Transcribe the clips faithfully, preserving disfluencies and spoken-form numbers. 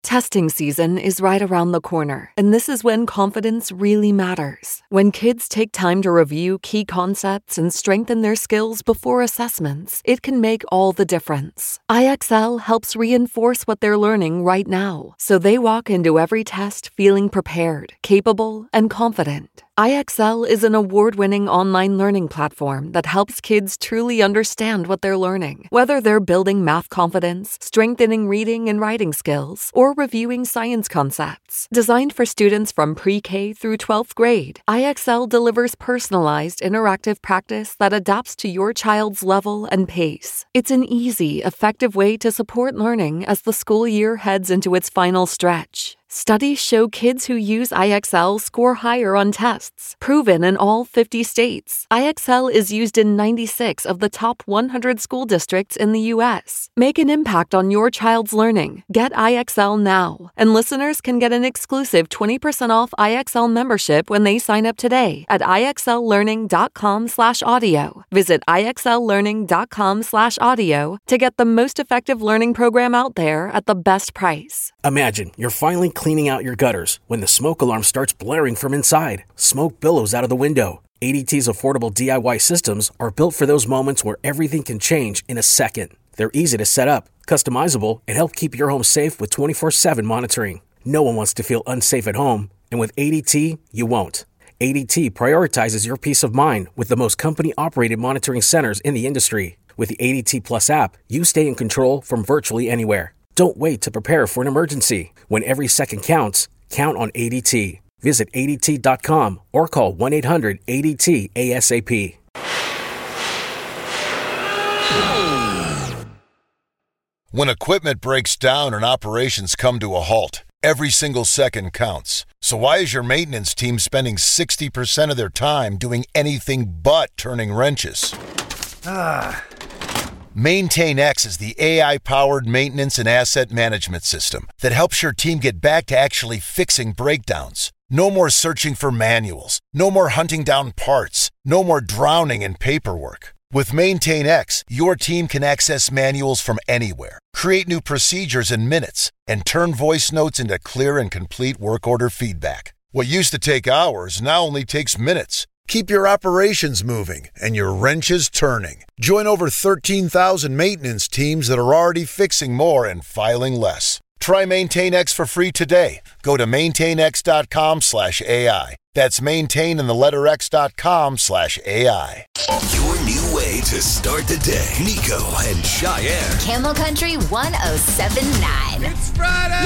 Testing season is right around the corner, and this is when confidence really matters. When kids take time to review key concepts and strengthen their skills before assessments, it can make all the difference. I X L helps reinforce what they're learning right now, so they walk into every test feeling prepared, capable, and confident. I X L is an award-winning online learning platform that helps kids truly understand what they're learning, whether they're building math confidence, strengthening reading and writing skills, or reviewing science concepts. Designed for students from pre-K through twelfth grade, I X L delivers personalized, interactive practice that adapts to your child's level and pace. It's an easy, effective way to support learning as the school year heads into its final stretch. Studies show kids who use I X L score higher on tests, proven in all fifty states. I X L is used in ninety-six of the top one hundred school districts in the U S. Make an impact on your child's learning. Get I X L now. And listeners can get an exclusive twenty percent off I X L membership when they sign up today at IXLlearning.com slash audio. Visit IXLlearning.com slash audio to get the most effective learning program out there at the best price. Imagine you're finally cleaning out your gutters when the smoke alarm starts blaring from inside. Smoke billows out of the window. A D T's affordable D I Y systems are built for those moments where everything can change in a second. They're easy to set up, customizable, and help keep your home safe with twenty-four seven monitoring. No one wants to feel unsafe at home, and with A D T, you won't. A D T prioritizes your peace of mind with the most company-operated monitoring centers in the industry. With the A D T Plus app, you stay in control from virtually anywhere. Don't wait to prepare for an emergency. When every second counts, count on A D T. Visit A D T dot com or call one eight hundred A D T A S A P. When equipment breaks down and operations come to a halt, every single second counts. So why is your maintenance team spending sixty percent of their time doing anything but turning wrenches? Ah. MaintainX is the A I-powered maintenance and asset management system that helps your team get back to actually fixing breakdowns. No more searching for manuals. No more hunting down parts. No more drowning in paperwork. With MaintainX, your team can access manuals from anywhere, create new procedures in minutes, and turn voice notes into clear and complete work order feedback. What used to take hours now only takes minutes. Keep your operations moving and your wrenches turning. Join over thirteen thousand maintenance teams that are already fixing more and filing less. Try MaintainX for free today. Go to maintainx.com slash AI. That's maintain in the letter x.com slash AI. Your new way to start the day. Nico and Cheyenne. Camel Country one oh seven point nine. It's Friday!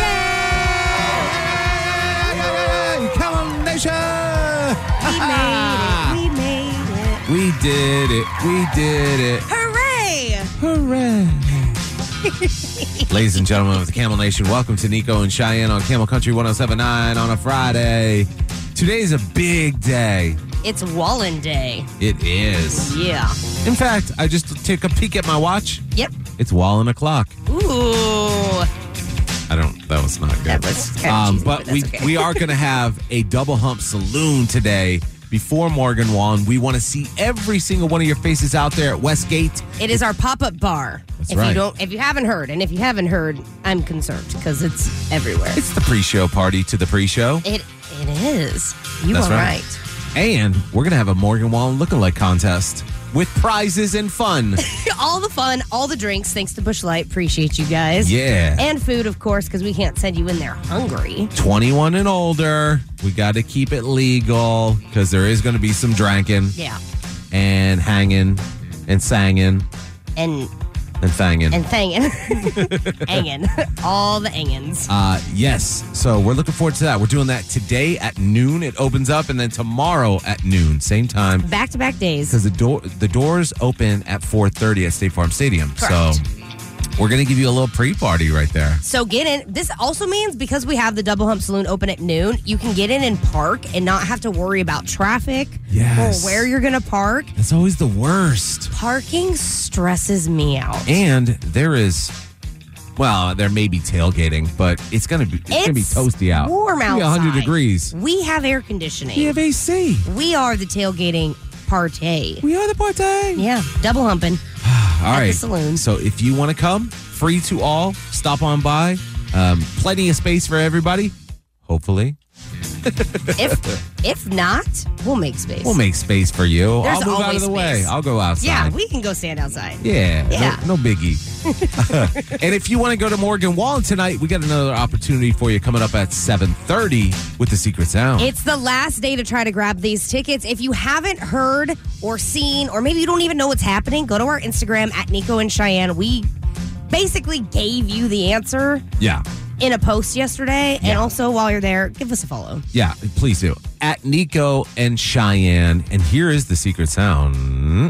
Yay! Come on, nation! We made it. We made it. We did it. We did it. Hooray! Hooray. Ladies and gentlemen of the Camel Nation, welcome to Nico and Cheyenne on Camel Country one oh seven point nine on a Friday. Today's a big day. It's Wallen Day. It is. Yeah. In fact, I just took a peek at my watch. Yep. It's Wallen o'clock. Ooh. I don't, that was not good. That was kind of um, cheesy, but but we, that's okay. we are going to have a double hump saloon today before Morgan Wallen. We want to see every single one of your faces out there at Westgate. It is our pop-up bar. That's if right. you don't, if you haven't heard, and if you haven't heard, I'm concerned because it's everywhere. It's the pre-show party to the pre-show. It it is. You That's are right. right. And we're going to have a Morgan Wallen lookalike contest with prizes and fun. All the fun, all the drinks, thanks to Busch Light. Appreciate you guys. Yeah. And food, of course, because we can't send you in there hungry. twenty-one and older. We got to keep it legal because there is going to be some drinking. Yeah. And hanging and sanging And and fanging. and thangin'. Angin'. All the angins. Uh, yes. So we're looking forward to that. We're doing that today at noon. It opens up, and then tomorrow at noon, same time. Back-to-back days. Because the door the doors open at four thirty at State Farm Stadium. Correct. So we're going to give you a little pre-party right there. So get in. This also means because we have the Double Hump Saloon open at noon, you can get in and park and not have to worry about traffic Yes. or where you're going to park. That's always the worst. Parking stresses me out. And there is, well, there may be tailgating, but it's going to be it's, going to be toasty out. warm It's gonna be outside. one hundred degrees. We have air conditioning. We have A C. We are the tailgating party. We are the party. Yeah, double humping. All at right. the saloon. So if you want to come, free to all, stop on by. Um, plenty of space for everybody, hopefully. If if not, we'll make space. We'll make space for you. There's I'll move out of the always way. space. I'll go outside. Yeah, we can go stand outside. Yeah, Yeah. No, no biggie. And if you want to go to Morgan Wallen tonight, we got another opportunity for you coming up at seven thirty with the Secret Sound. It's the last day to try to grab these tickets. If you haven't heard or seen, or maybe you don't even know what's happening, go to our Instagram at Nico and Cheyenne. We basically gave you the answer yeah. in a post yesterday. Yeah. And also, while you're there, give us a follow. Yeah, please do. At Nico and Cheyenne. And here is the Secret Sound.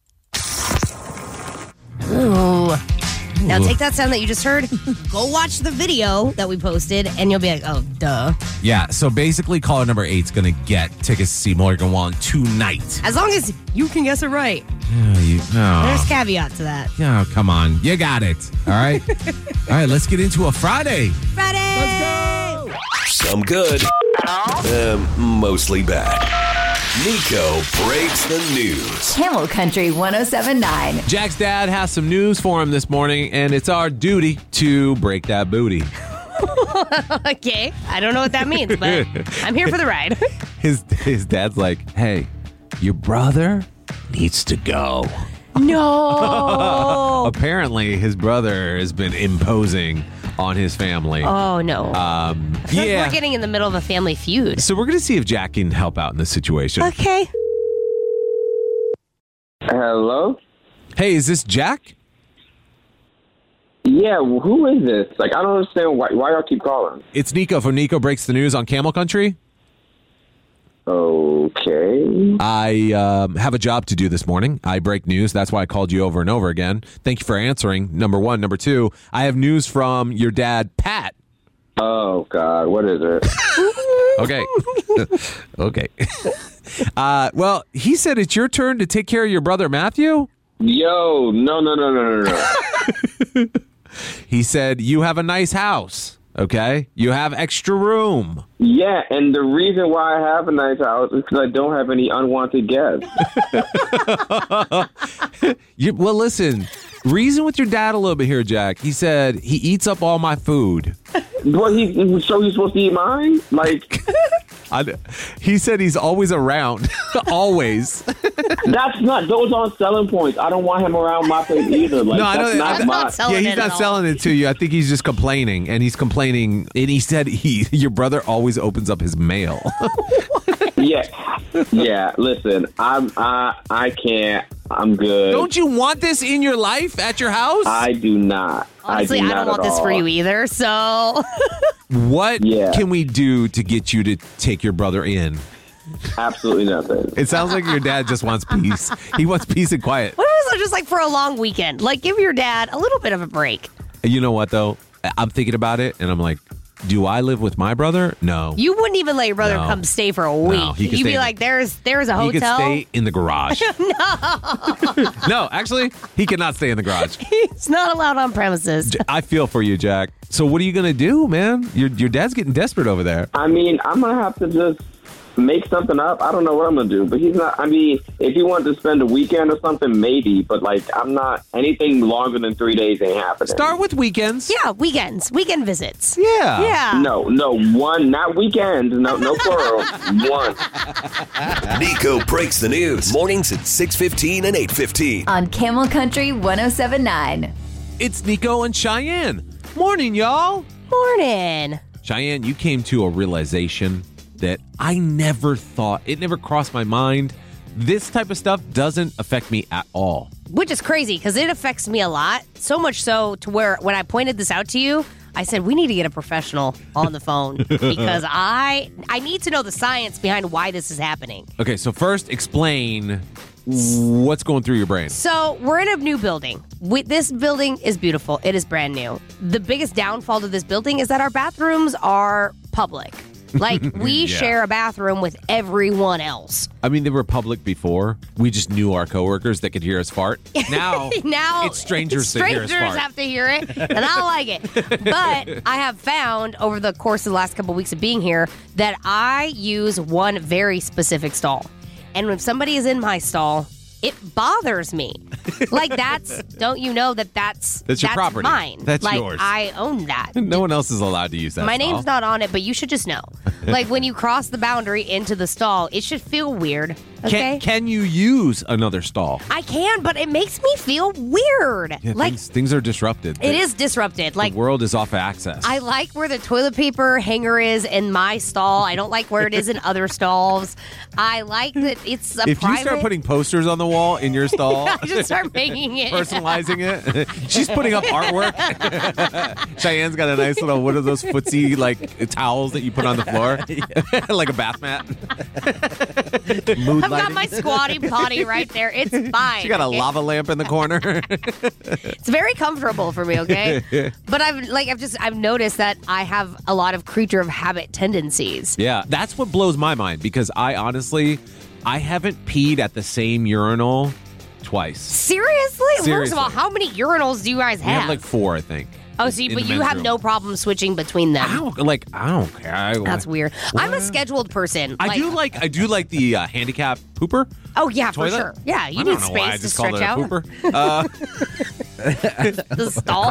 Ooh. Now take that sound that you just heard, go watch the video that we posted, and you'll be like, oh, duh. Yeah, so basically caller number eight is going to get tickets to see Morgan Wallen tonight. As long as you can guess it right. Yeah, you, oh. There's caveat to that. Yeah, come on. You got it. All right. All right, let's get into a Friday. Friday! Let's go! Some good, um, mostly bad. Nico breaks the news. Camel Country ten seventy-nine. Jack's dad has some news for him this morning, and it's our duty to break that booty. Okay, I don't know what that means, but I'm here for the ride. His his dad's like, hey, your brother needs to go. No! Apparently, his brother has been imposing on his family. Oh, no. Um, I feel like yeah. we're getting in the middle of a family feud. So we're going to see if Jack can help out in this situation. Okay. Hello? Hey, is this Jack? Yeah, who is this? Like, I don't understand why, why y'all keep calling. It's Nico from Nico Breaks the News on Camel Country. Okay. I um, have a job to do this morning. I break news. That's why I called you over and over again. Thank you for answering, number one. Number two, I have news from your dad, Pat. Oh, God, what is it? Okay. Okay. Uh, well, he said it's your turn to take care of your brother, Matthew. Yo, no, no, no, no, no, no. He said you have a nice house. Okay, you have extra room. Yeah, and the reason why I have a nice house is because I don't have any unwanted guests. You, well, listen, reason with your dad a little bit here, Jack. He said he eats up all my food. Well, he, so he's supposed to eat mine? Like, I, he said he's always around. Always. that's not, those aren't selling points. I don't want him around my place either. Like, No, I that's know- not I'm my. not selling Yeah, he's it not at all. selling it to you. I think he's just complaining, and he's complaining. And he said he, your brother always opens up his mail. Yeah, yeah. Listen, I'm, I, I can't. I'm good. Don't you want this in your life at your house? I do not. Honestly, I, do I, not don't want at this for all. you either, so. What Yeah. can we do to get you to take your brother in? Absolutely nothing. It sounds like your dad just wants peace. He wants peace and quiet. What if it was just like for a long weekend? Like, give your dad a little bit of a break. You know what, though? I'm thinking about it, and I'm like, do I live with my brother? No. You wouldn't even let your brother No. come stay for a week. he could You'd stay be in the- like, there's there's a He could hotel. stay in the garage. no. No, actually, he cannot stay in the garage. It's not allowed on premises. J- I feel for you, Jack. So what are you going to do, man? Your your dad's getting desperate over there. I mean, I'm gonna have to just make something up. I don't know what I'm gonna do, but he's not. I mean, if he wanted to spend a weekend or something, maybe. But like, I'm not. Anything longer than three days ain't happening. Start with weekends. Yeah, weekends, weekend visits. Yeah. Yeah. No, no, one, not weekends. No, no plural. One. Nico breaks the news. Mornings at six fifteen and eight fifteen. On Camel Country ten seventy-nine. It's Nico and Cheyenne. Morning, y'all. Morning. Cheyenne, you came to a realization that I never thought, it never crossed my mind. This type of stuff doesn't affect me at all. Which is crazy because it affects me a lot. So much so to where when I pointed this out to you, I said, we need to get a professional on the phone because I I need to know the science behind why this is happening. Okay, so first explain what's going through your brain. So we're in a new building. We, this building is beautiful. It is brand new. The biggest downfall to this building is that our bathrooms are public. Like, we Yeah. share a bathroom with everyone else. I mean, they were public before. We just knew our coworkers that could hear us fart. Now, Now it's strangers, strangers that hear us fart. have to hear it, and I don't like it. But I have found over the course of the last couple of weeks of being here that I use one very specific stall. And when somebody is in my stall, it bothers me. Like, that's, don't you know that that's, That's your property. mine. That's like, yours. I own that. No one else is allowed to use that My stall. name's not on it, but you should just know. Like, when you cross the boundary into the stall, it should feel weird. Okay? Can, can you use another stall? I can, but it makes me feel weird. Yeah, like, things, things are disrupted. it is disrupted. Like, the world is off access. I like where the toilet paper hanger is in my stall. I don't like where it is in other stalls. I like that it's a if private... you start putting posters on the wall in your stall, I just start making it. personalizing it. She's putting up artwork. Cheyenne's got a nice little, what are those footsie like towels that you put on the floor? Like a bath mat. Mood I've got lighting. my squatty potty right there. It's fine. She got a okay? lava lamp in the corner. It's very comfortable for me, okay? But I've like I've just I've noticed that I have a lot of creature of habit tendencies. Yeah, that's what blows my mind because I honestly, I haven't peed at the same urinal twice. Seriously? First Seriously. of all, how many urinals do you guys We have? have like four, I think. oh, so you, in but the you men's have room. no problem switching between them. I don't like. I don't care. I, That's weird. I'm a scheduled person. I like, do like. I do like the uh, handicap pooper. Oh yeah, toilet. for sure. Yeah, you I need don't know space why I to just called stretch it a out. pooper. Uh, The stall.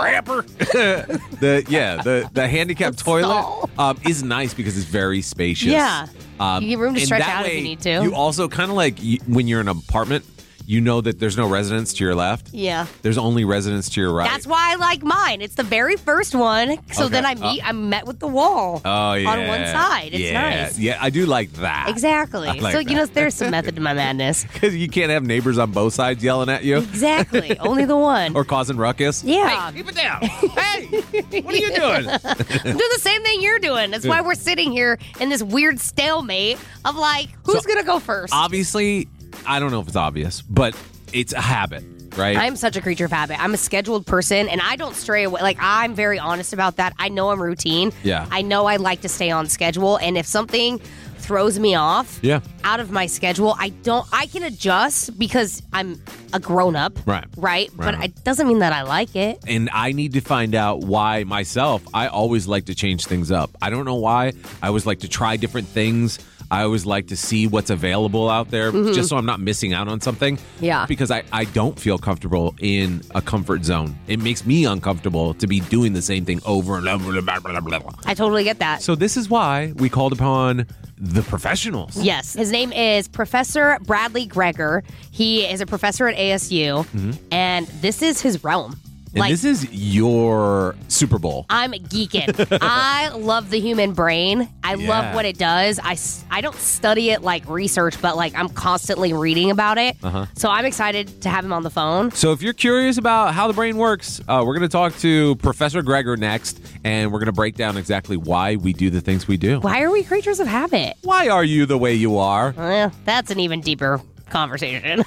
the yeah the the handicap The toilet stall. um, is nice because it's very spacious. Yeah. um, You get room to and stretch that out if way, you need to. You also kind of like you, when you're in an apartment, you know that there's no residence to your left. Yeah. There's only residence to your right. That's why I like mine. It's the very first one. So Okay. then I meet, I'm met with the wall oh yeah, on one side. It's yeah. nice. Yeah, I do like that. Exactly. I like so, you know, that. there's some method to my madness. Because you can't have neighbors on both sides yelling at you Exactly. Only the one. or causing ruckus. Yeah. Keep it down. Hey, what are you doing? I'm doing the same thing you're doing. That's why we're sitting here in this weird stalemate of like, who's So, going to go first? Obviously, I don't know if it's obvious, but it's a habit, right? I'm such a creature of habit. I'm a scheduled person, and I don't stray away. Like, I'm very honest about that. I know I'm routine. Yeah. I know I like to stay on schedule, and if something throws me off Yeah. out of my schedule, I don't, I can adjust because I'm a grown up. Right. Right? But Right. it doesn't mean that I like it. And I need to find out why myself. I always like to change things up. I don't know why. I always like to try different things. I always like to see what's available out there just so I'm not missing out on something. Yeah. Because I, I don't feel comfortable in a comfort zone. It makes me uncomfortable to be doing the same thing over and over. Blah, blah, blah, blah. I totally get that. So this is why we called upon the professionals. Yes. His name is Professor Bradley Greger. He is a professor at A S U, and this is his realm. And this is your Super Bowl. I'm geeking. I love the human brain. I Yeah. love what it does. I, s- I don't study it like research, but like I'm constantly reading about it. Uh-huh. So I'm excited to have him on the phone. So if you're curious about how the brain works, uh, we're going to talk to Professor Greger next, and we're going to break down exactly why we do the things we do. Why are we creatures of habit? Why are you the way you are? Well, that's an even deeper conversation.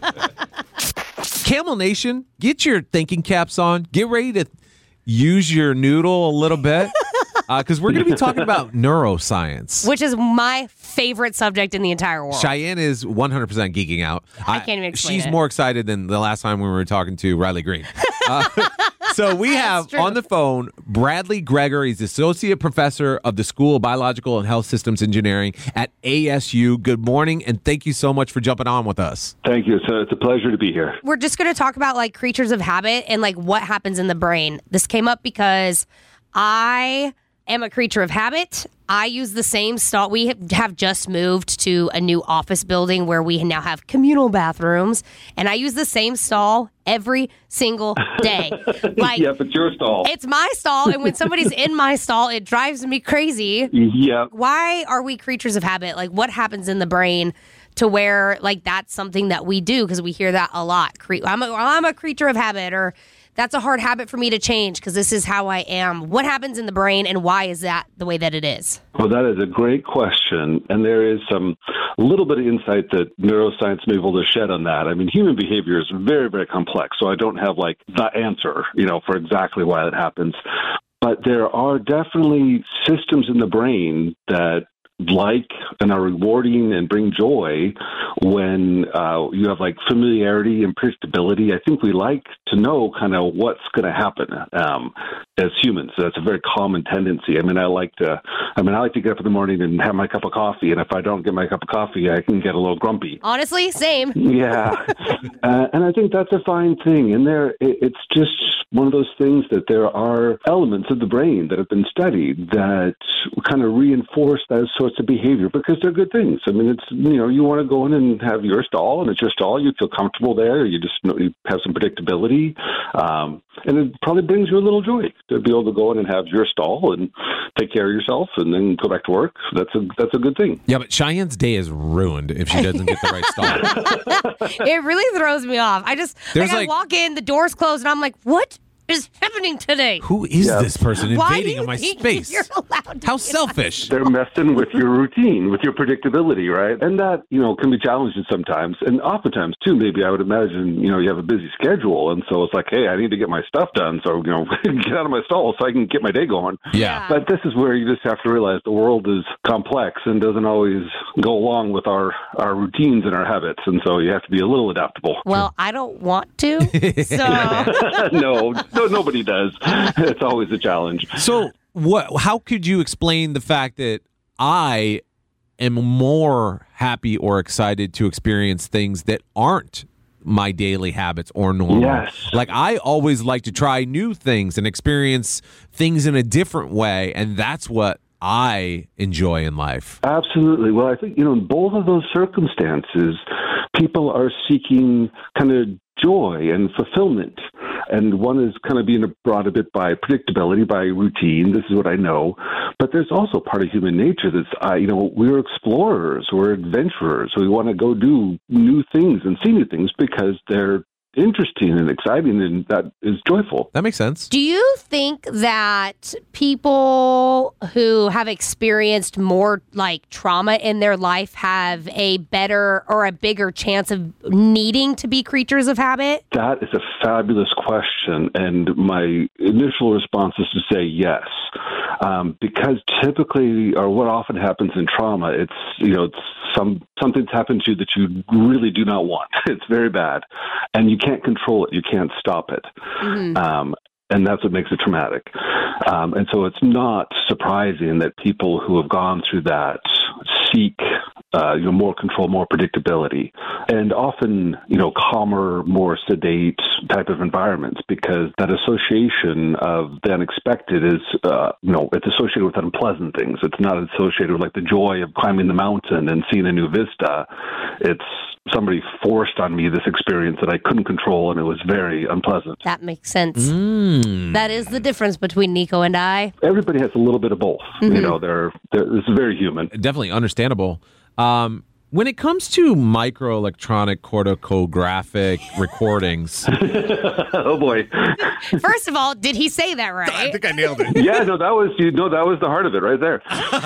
Camel Nation, get your thinking caps on. Get ready to use your noodle a little bit because uh, we're going to be talking about neuroscience. Which is my favorite subject in the entire world. Cheyenne is one hundred percent geeking out. I can't even explain She's it. more excited than the last time we were talking to Riley Green. Uh, so we have true. on the phone Bradley Greger. He's Associate Professor of the School of Biological and Health Systems Engineering at A S U. Good morning, and thank you so much for jumping on with us. Thank you. So it's a pleasure to be here. We're just going to talk about like creatures of habit and like what happens in the brain. This came up because I am a creature of habit. I use the same stall. We have just moved to a new office building where we now have communal bathrooms, and I use the same stall every single day. Like, Yep, it's your stall. it's my stall, and when somebody's in my stall, it drives me crazy. Yep. Why are we creatures of habit? Like, what happens in the brain to where, like, that's something that we do? Because we hear that a lot. Cre- I'm a, I'm a creature of habit, or that's a hard habit for me to change because this is how I am. What happens in the brain, and why is that the way that it is? Well, that is a great question. And there is some a little bit of insight that neuroscience may be able to shed on that. I mean, human behavior is very, very complex. So I don't have like the answer, you know, for exactly why that happens. But there are definitely systems in the brain that like and are rewarding and bring joy when uh, you have like familiarity and predictability. I think we like to know kind of what's going to happen um, as humans. So that's a very common tendency. I mean, I like to, I mean, I like to get up in the morning and have my cup of coffee. And if I don't get my cup of coffee, I can get a little grumpy. Honestly, same. Yeah. uh, and I think that's a fine thing. And there, it, it's just one of those things that there are elements of the brain that have been studied that kind of reinforce those sorts of behavior because they're good things. I mean, it's, you know, you want to go in and have your stall and it's your stall. You feel comfortable there. You just know, you have some predictability. Um, and it probably brings you a little joy to be able to go in and have your stall and take care of yourself and then go back to work. That's a, that's a good thing. Yeah, but Cheyenne's day is ruined if she doesn't get the right stall. It really throws me off. I just, There's like, I like- walk in, the door's closed, and I'm like, what is happening today? Who is Yeah. this person Why do invading you on my think space? you're allowed to How be selfish. They're messing with your routine, with your predictability, right? And that, you know, can be challenging sometimes. And oftentimes, too, maybe I would imagine, you know, you have a busy schedule. And so it's like, hey, I need to get my stuff done. So, you know, get out of my stall so I can get my day going. Yeah. But this is where you just have to realize the world is complex and doesn't always go along with our, our routines and our habits. And so you have to be a little adaptable. Well, I don't want to, so no, no, nobody does. It's always a challenge. So, what? How could you explain the fact that I am more happy or excited to experience things that aren't my daily habits or normal? Yes. Like, I always like to try new things and experience things in a different way, and that's what I enjoy in life. Absolutely. Well, I think, you know, in both of those circumstances, people are seeking kind of joy and fulfillment. And one is kind of being brought a bit by predictability, by routine. This is what I know. But there's also part of human nature that's, uh, you know, we're explorers, we're adventurers. We want to go do new things and see new things because they're interesting and exciting, and that is joyful. That makes sense. do you think that people who have experienced more like trauma in their life have a better or a bigger chance of needing to be creatures of habit? That is a fabulous question, and my initial response is to say yes, um, because typically, or what often happens in trauma, it's you know it's some something's happened to you that you really do not want. It's very bad, and you can't control it. You can't stop it. Mm-hmm. Um, and that's what makes it traumatic. Um, and so it's not surprising that people who have gone through that seek uh, you know, more control, more predictability, and often, you know, calmer, more sedate type of environments, because that association of the unexpected is, uh, you know, it's associated with unpleasant things. It's not associated with like the joy of climbing the mountain and seeing a new vista. It's somebody forced on me this experience that I couldn't control, and it was very unpleasant. That makes sense. Mm. That is the difference between Nico and I. Everybody has a little bit of both. Mm-hmm. You know, they're, they're this is very human. Definitely understandable. Um, when it comes to microelectronic corticographic recordings, Oh boy. First of all, did he say that right? I nailed it. Yeah, no, that was you know that was the heart of it right there.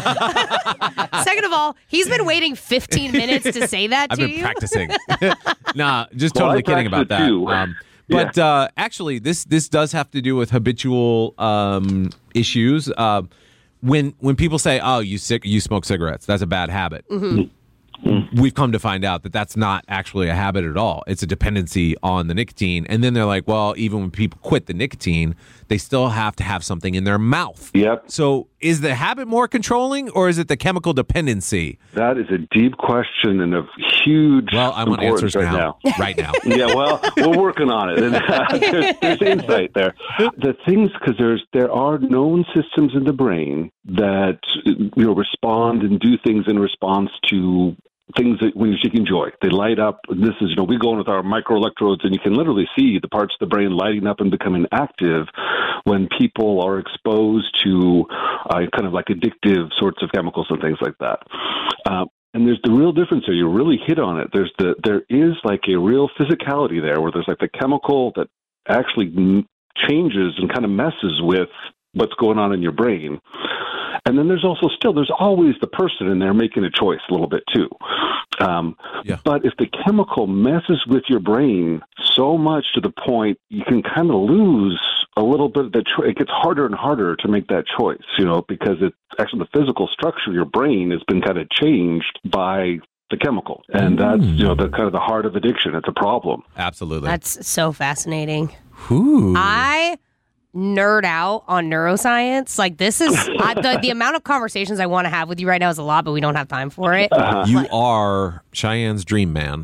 Second of all, he's been waiting fifteen minutes to say that I've to been you. practicing. Nah, just Well, totally I kidding about practiced that. too. Um, but uh, actually, this this does have to do with habitual um, issues. Uh, when when people say, "Oh, you sick, you smoke cigarettes," that's a bad habit. Mm-hmm. We've come to find out that that's not actually a habit at all. It's a dependency on the nicotine. And then they're like, well, even when people quit the nicotine, they still have to have something in their mouth. Yep. So is the habit more controlling, or is it the chemical dependency? That is a deep question and of huge Well, I want importance answers right now. now. Right now. Yeah, well, we're working on it. And, uh, there's, there's insight there. The things, because there's there are known systems in the brain that you know respond and do things in response to things that we seek enjoy. They light up. This is, you know, we go in with our microelectrodes, and you can literally see the parts of the brain lighting up and becoming active when people are exposed to uh, kind of like addictive sorts of chemicals and things like that. Uh, and there's the real difference there. You really hit on it. There's the there is like a real physicality there, where there's like the chemical that actually m- changes and kind of messes with what's going on in your brain. And then there's also still, there's always the person in there making a choice a little bit too. Um, Yeah. But if the chemical messes with your brain so much to the point you can kind of lose a little bit, the cho- it gets harder and harder to make that choice, you know, because it's actually the physical structure of your brain has been kind of changed by the chemical. And that's, you know, the kind of the heart of addiction. It's a problem. Absolutely. That's so fascinating. Ooh. I nerd out on neuroscience. Like, this is I, the, the amount of conversations I want to have with you right now is a lot, but we don't have time for it. Uh-huh. You are Cheyenne's dream man.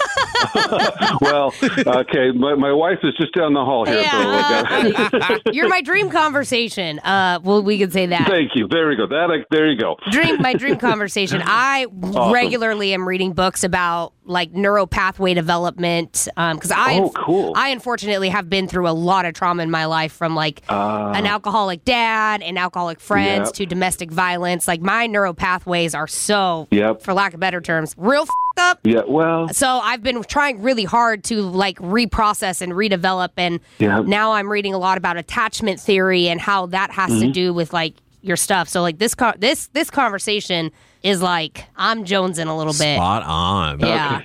Well, okay, my, my wife is just down the hall here. Yeah, So uh, you're my dream conversation. Uh, well, we could say that. Thank you. There we go. That I, there you go. Dream, my dream conversation. I Awesome. regularly am reading books about like neuropathway development because um, I, Oh, cool. I unfortunately have been through a lot of trauma in my life, from like Uh, an alcoholic dad and alcoholic friends Yep. to domestic violence. Like, my neuropathways are so, Yep. for lack of better terms, real f***ed up. Yeah, well, So I've been trying really hard to like reprocess and redevelop, and Yeah. now I'm reading a lot about attachment theory and how that has Mm-hmm. to do with like your stuff. So like this co- this this conversation is like I'm jonesing a little bit. Spot on. Yeah.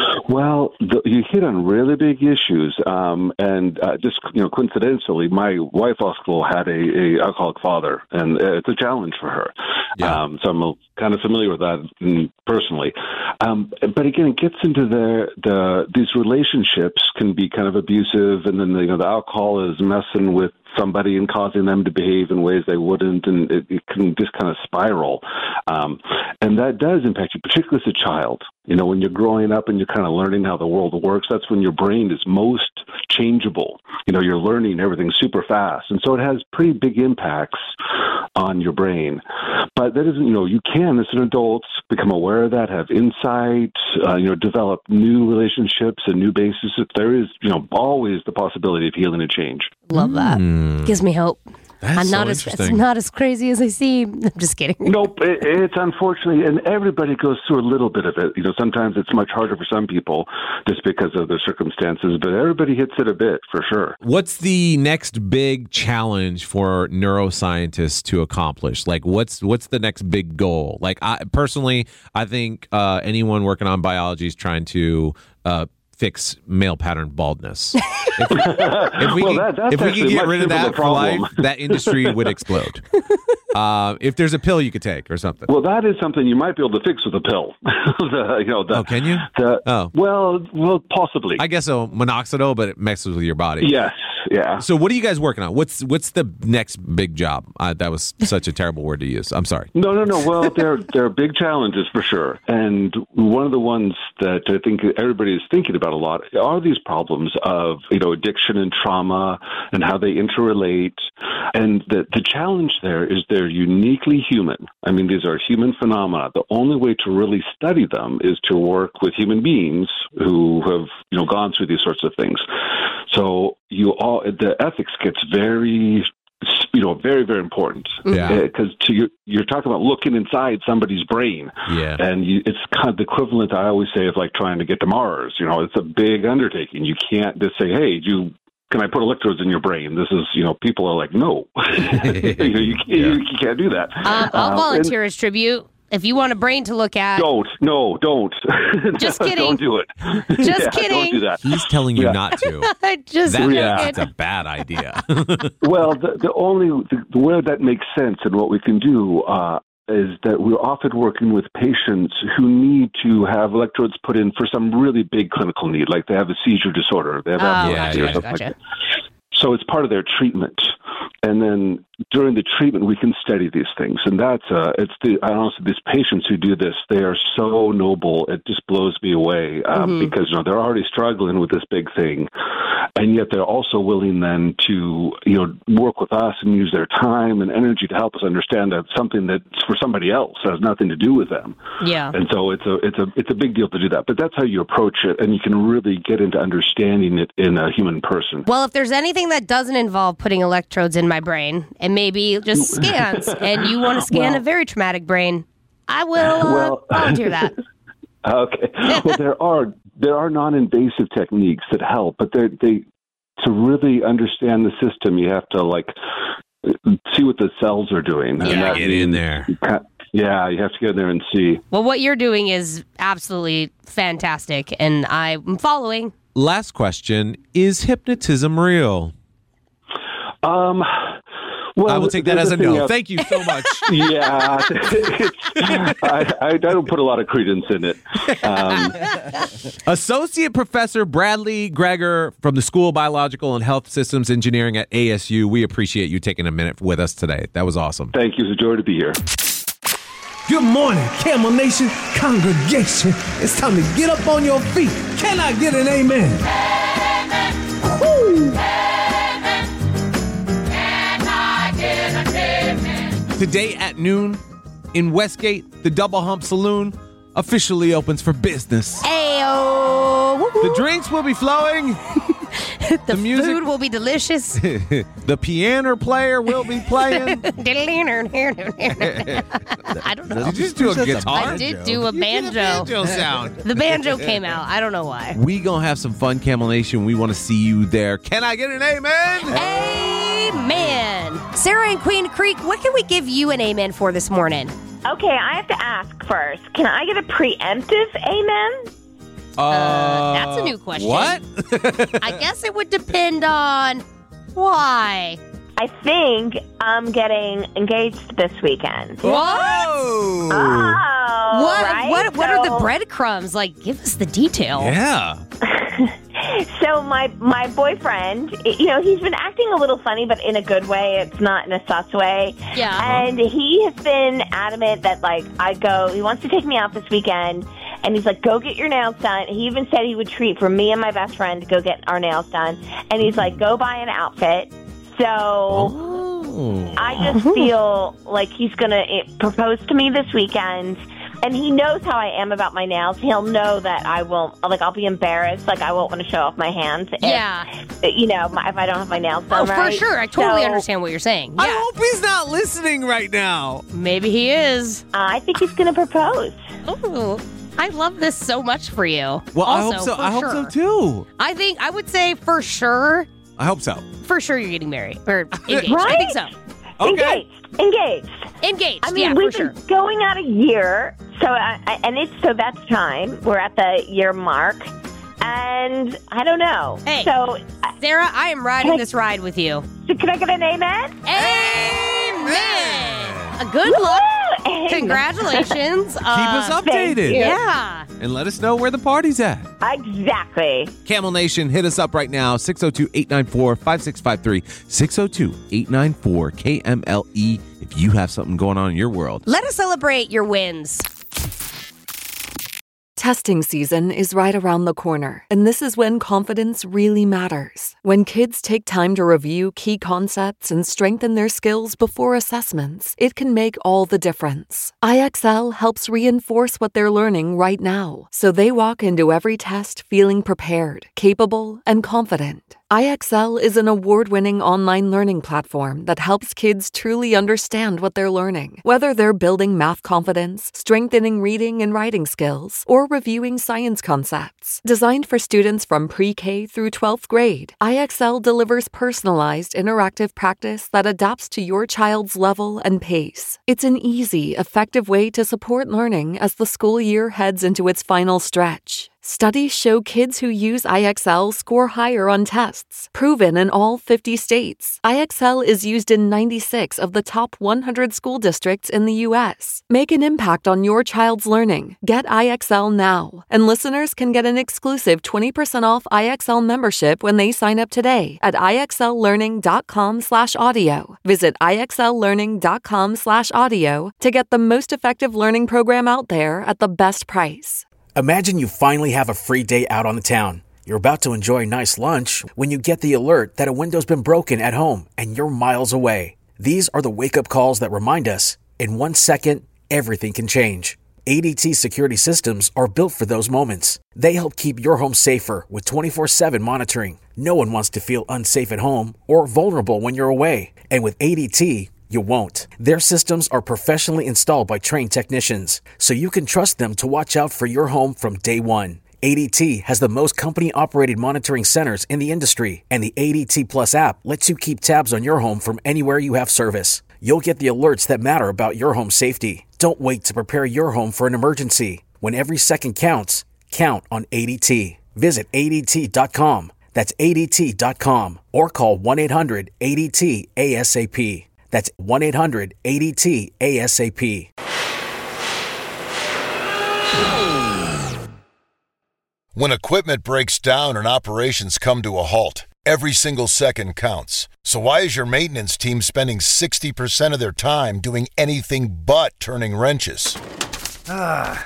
well, the, you hit on really big issues, um, and uh, just you know, coincidentally, my wife also had a, a alcoholic father, and uh, it's a challenge for her. Yeah. Um, so I'm uh, kind of familiar with that mm, personally. Um, but again, it gets into the the these relationships can be kind of abusive, and then the, you know the alcohol is messing with somebody and causing them to behave in ways they wouldn't, and it, it can just kind of spiral. Um, and that does impact you, particularly as a child. You know, when you're growing up and you're kind of learning how the world works, that's when your brain is most changeable. You know, you're learning everything super fast. And so it has pretty big impacts on your brain. But that isn't, you know, you can, as an adult, become aware of that, have insight, uh, you know, develop new relationships and new bases. There is, you know, always the possibility of healing and change. Love that. Gives me hope. That's I'm not so as it's interesting. not as crazy as I seem. I'm just kidding. Nope, it, it's unfortunately, and everybody goes through a little bit of it. You know, sometimes it's much harder for some people just because of their circumstances, but everybody hits it a bit for sure. What's the next big challenge for neuroscientists to accomplish? Like, what's what's the next big goal? Like, I personally, I think uh, anyone working on biology is trying to uh, fix male pattern baldness. If we, if we Well, could, that- that's if we actually could a get much rid of simpler that for life, problem. that industry would explode. Uh, if there's a pill you could take or something. Well, that is something you might be able to fix with a pill. the, you know, the, Oh, can you? The, Oh. well, well, possibly. I guess so, minoxidil, but it messes with your body. Yes, yeah. So what are you guys working on? What's what's the next big job? Uh, that was such a terrible word to use. I'm sorry. No, no, no. Well, there there are big challenges for sure, and one of the ones that I think everybody is thinking about a lot are these problems of you know addiction and trauma and how they interrelate. And the the challenge there is they're uniquely human. I mean, these are human phenomena. The only way to really study them is to work with human beings who have you know gone through these sorts of things. So you all the ethics gets very. You know, very, very important. Yeah. Because to your, you're talking about looking inside somebody's brain. Yeah. And you, it's kind of the equivalent, I always say, of like trying to get to Mars. You know, it's a big undertaking. You can't just say, hey, you can I put electrodes in your brain? This is, you know, people are like, no. you, know, you, can't, you, you can't do that. Um, I'll Uh, volunteer as tribute. If you want a brain to look at, Don't. No, don't. Just kidding. Don't do it. Just Yeah, kidding. Don't do that. He's telling you Yeah. not to. just That, Yeah. That's a bad idea. Well, the, the only the, the way that makes sense and what we can do uh, is that we're often working with patients who need to have electrodes put in for some really big clinical need, like they have a seizure disorder, they have Oh, epilepsy yeah, or yeah. something Gotcha. like that. So it's part of their treatment. And then during the treatment, we can study these things. And that's, uh, it's the, I honestly, these patients who do this, they are so noble. It just blows me away um, Mm-hmm. because, you know, they're already struggling with this big thing. And yet they're also willing then to, you know, work with us and use their time and energy to help us understand that something that's for somebody else has nothing to do with them. Yeah. And so it's a, it's a, it's a big deal to do that. But that's how you approach it. And you can really get into understanding it in a human person. Well, if there's anything that doesn't involve putting electrodes in my brain and maybe just scans, and you want to scan Well- a very traumatic brain, I will uh, Well- volunteer that. Okay. Well, there are there are non-invasive techniques that help, but they they to really understand the system, you have to like see what the cells are doing. Yeah, that get in means there. you ca- Yeah, you have to get in there and see. Well, what you're doing is absolutely fantastic, and I'm following. Last question: is hypnotism real? Um, well, I will take that as a no. Of, Thank you so much. Yeah, it's, I, I, I don't put a lot of credence in it. Um, Associate Professor Bradley Greger from the School of Biological and Health Systems Engineering at A S U. We appreciate you taking a minute with us today. That was awesome. Thank you. It's a joy to be here. Good morning, Camel Nation congregation. It's time to get up on your feet. Can I get an amen? Amen. Woo. Amen. Can I get an amen? Today at noon in Westgate, the Double Hump Saloon officially opens for business. Ayo. The drinks will be flowing. the, the music food will be delicious. The piano player will be playing. I don't know. Did you just do a guitar? I did do a banjo. You did a banjo sound. The banjo came out. I don't know why. We gonna have some fun, Camel Nation. We want to see you there. Can I get an amen? Amen. Sarah in Queen Creek, what can we give you an amen for this morning? Okay, I have to ask first. Can I get a preemptive amen? Uh, uh, that's a new question. What? I guess it would depend on why. I think I'm getting engaged this weekend. What? Oh, what? Right? What? What so, are the breadcrumbs? Like, give us the detail. Yeah. So my my boyfriend, you know, he's been acting a little funny, but in a good way. It's not in a sus way. Yeah. And he has been adamant that, like, I go, he wants to take me out this weekend. And he's like, go get your nails done. He even said he would treat for me and my best friend to go get our nails done. And he's like, go buy an outfit. So oh. I just feel like he's going to propose to me this weekend. And he knows how I am about my nails. He'll know that I won't, like, I'll be embarrassed. Like, I won't want to show off my hands. If, yeah. You know, if I don't have my nails done oh, right. for sure. I totally so, understand what you're saying. Yeah. I hope he's not listening right now. Maybe he is. Uh, I think he's going to propose. Ooh. I love this so much for you. Well, also, I hope so. I hope sure. so too. I think I would say for sure. I hope so. For sure, you're getting married or engaged. Right? I think so. Okay. Engaged. Engaged. Engaged. I mean, yeah, we've for been sure. going out a year, so I, I, and it's so that's time. We're at the year mark, and I don't know. Hey, so Sarah, I am riding I, this ride with you. So can I get an amen? Amen. A good luck. Amen. Congratulations. Keep uh, us updated. Yeah. And let us know where the party's at. Exactly. Camel Nation, hit us up right now. six oh two, eight nine four, five six five three. six oh two, eight nine four, K M L E if you have something going on in your world. Let us celebrate your wins. Testing season is right around the corner, and this is when confidence really matters. When kids take time to review key concepts and strengthen their skills before assessments, it can make all the difference. I X L helps reinforce what they're learning right now, so they walk into every test feeling prepared, capable, and confident. I X L is an award-winning online learning platform that helps kids truly understand what they're learning. Whether they're building math confidence, strengthening reading and writing skills, or reviewing science concepts. Designed for students from pre-K through twelfth grade, I X L delivers personalized, interactive practice that adapts to your child's level and pace. It's an easy, effective way to support learning as the school year heads into its final stretch. Studies show kids who use I X L score higher on tests, proven in all fifty states. I X L is used in ninety-six of the top one hundred school districts in the U S. Make an impact on your child's learning. Get I X L now. And listeners can get an exclusive twenty percent off I X L membership when they sign up today at IXLlearning.com slash audio. Visit IXLlearning.com slash audio to get the most effective learning program out there at the best price. Imagine you finally have a free day out on the town. You're about to enjoy a nice lunch when you get the alert that a window's been broken at home and you're miles away. These are the wake-up calls that remind us, in one second, everything can change. A D T security systems are built for those moments. They help keep your home safer with twenty-four seven monitoring. No one wants to feel unsafe at home or vulnerable when you're away. And with A D T, you won't. Their systems are professionally installed by trained technicians, so you can trust them to watch out for your home from day one. A D T has the most company-operated monitoring centers in the industry, and the A D T Plus app lets you keep tabs on your home from anywhere you have service. You'll get the alerts that matter about your home safety. Don't wait to prepare your home for an emergency. When every second counts, count on A D T. Visit A D T dot com. That's A D T dot com or call one eight hundred A D T A S A P. That's one eight hundred A D T A S A P. When equipment breaks down and operations come to a halt, every single second counts. So why is your maintenance team spending sixty percent of their time doing anything but turning wrenches? Ah.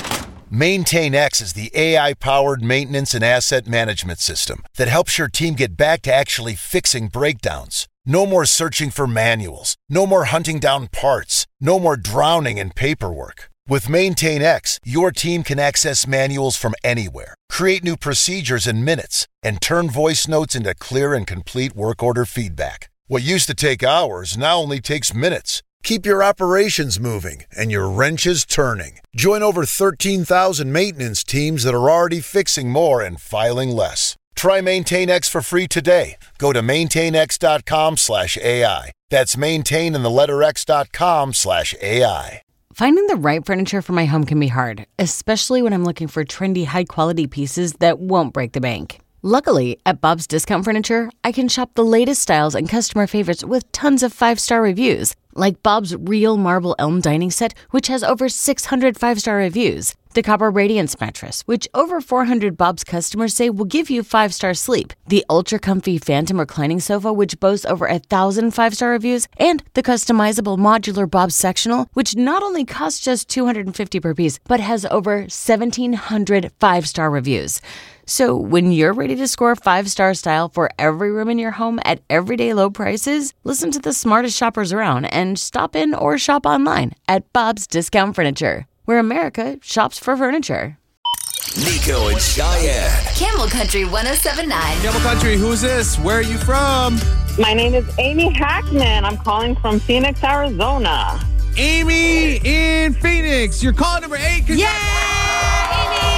MaintainX is the A I-powered maintenance and asset management system that helps your team get back to actually fixing breakdowns. No more searching for manuals. No more hunting down parts. No more drowning in paperwork. With MaintainX, your team can access manuals from anywhere, create new procedures in minutes, and turn voice notes into clear and complete work order feedback. What used to take hours now only takes minutes. Keep your operations moving and your wrenches turning. Join over thirteen thousand maintenance teams that are already fixing more and filing less. Try MaintainX for free today. Go to maintainx.com slash AI. That's maintain and the letter X dot com slash AI. Finding the right furniture for my home can be hard, especially when I'm looking for trendy, high-quality pieces that won't break the bank. Luckily, at Bob's Discount Furniture, I can shop the latest styles and customer favorites with tons of five-star reviews, like Bob's Real Marble Elm Dining Set, which has over six hundred five-star reviews, the Copper Radiance Mattress, which over four hundred Bob's customers say will give you five-star sleep, the Ultra Comfy Phantom Reclining Sofa, which boasts over one thousand five-star reviews, and the customizable modular Bob's Sectional, which not only costs just two hundred fifty dollars per piece, but has over seventeen hundred five-star reviews. So when you're ready to score five-star style for every room in your home at everyday low prices, listen to the smartest shoppers around and stop in or shop online at Bob's Discount Furniture, where America shops for furniture. Nico and Cheyenne. Camel Country one oh seven point nine. Camel Country, who's this? Where are you from? My name is Amy Hackman. I'm calling from Phoenix, Arizona. Amy in Phoenix. You're call number eight. Yeah!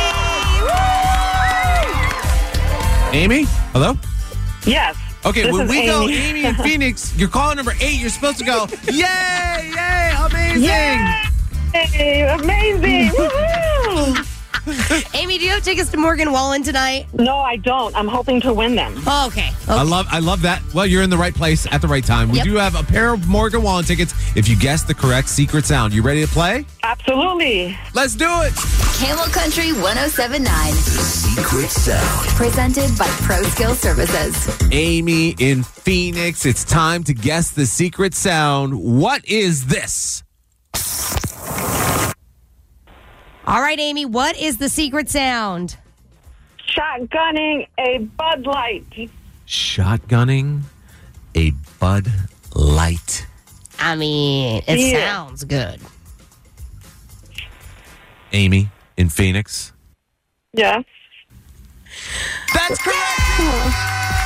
Amy? Hello? Yes. Okay, this when we Amy. go Amy in Phoenix, you're calling number eight. You're supposed to go, yay, yay, amazing. Yay, amazing. Woohoo! Amy, do you have tickets to Morgan Wallen tonight? No, I don't. I'm hoping to win them. Oh, okay. okay. I love I love that. Well, you're in the right place at the right time. We Yep. do have a pair of Morgan Wallen tickets if you guess the correct secret sound. You ready to play? Absolutely. Let's do it. Camel Country one oh seven point nine. The secret sound. Presented by Pro Skill Services. Amy in Phoenix, it's time to guess the secret sound. What is this? All right, Amy, what is the secret sound? Shotgunning a Bud Light. Shotgunning a Bud Light. I mean, it Yeah. sounds good. Amy in Phoenix. Yes. That's correct.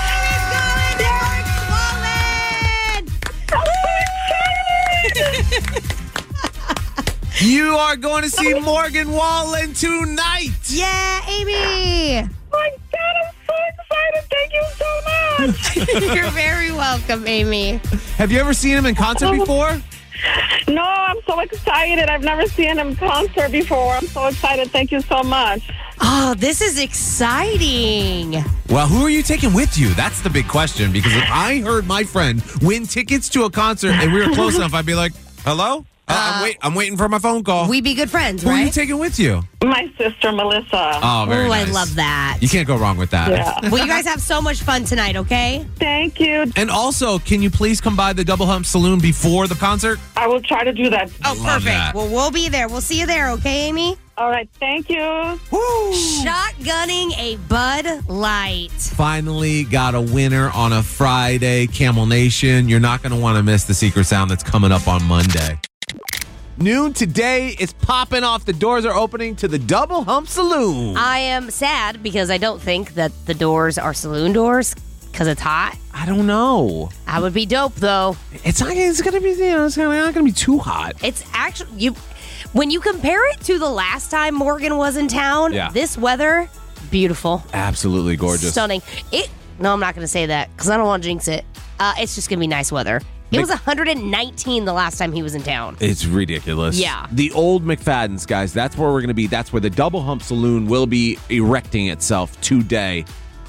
You are going to see Morgan Wallen tonight. Yeah, Amy. Oh my God, I'm so excited. Thank you so much. You're very welcome, Amy. Have you ever seen him in concert before? No, I'm so excited. I've never seen him in concert before. I'm so excited. Thank you so much. Oh, this is exciting. Well, who are you taking with you? That's the big question. Because if I heard my friend win tickets to a concert and we were close enough, I'd be like, hello? Uh, I'm, wait, I'm waiting for my phone call. We be good friends, Who right? are you taking with you? My sister, Melissa. Oh, very Oh, nice. I love that. You can't go wrong with that. Yeah. Well, you guys have so much fun tonight, okay? Thank you. And also, can you please come by the Double Hump Saloon before the concert? I will try to do that. Oh, Love perfect. that. Well, we'll be there. We'll see you there, okay, Amy? All right. Thank you. Woo! Shotgunning a Bud Light. Finally got a winner on a Friday. Camel Nation, you're not going to want to miss the secret sound that's coming up on Monday. Noon today is popping off. The doors are opening to the Double Hump Saloon. I am sad because I don't think that the doors are saloon doors because it's hot. I don't know. I would be dope, though. It's not. It's gonna be. You know, it's gonna, not gonna be too hot. It's actually you. When you compare it to the last time Morgan was in town, Yeah. this weather, beautiful, Absolutely gorgeous. stunning. It. No, I'm not going to say that because I don't want to jinx it. Uh, it's just going to be nice weather. It Mc- was one hundred nineteen the last time he was in town. It's ridiculous. Yeah. The old McFadden's, guys. That's where we're gonna be. That's where the Double Hump Saloon will be erecting itself today.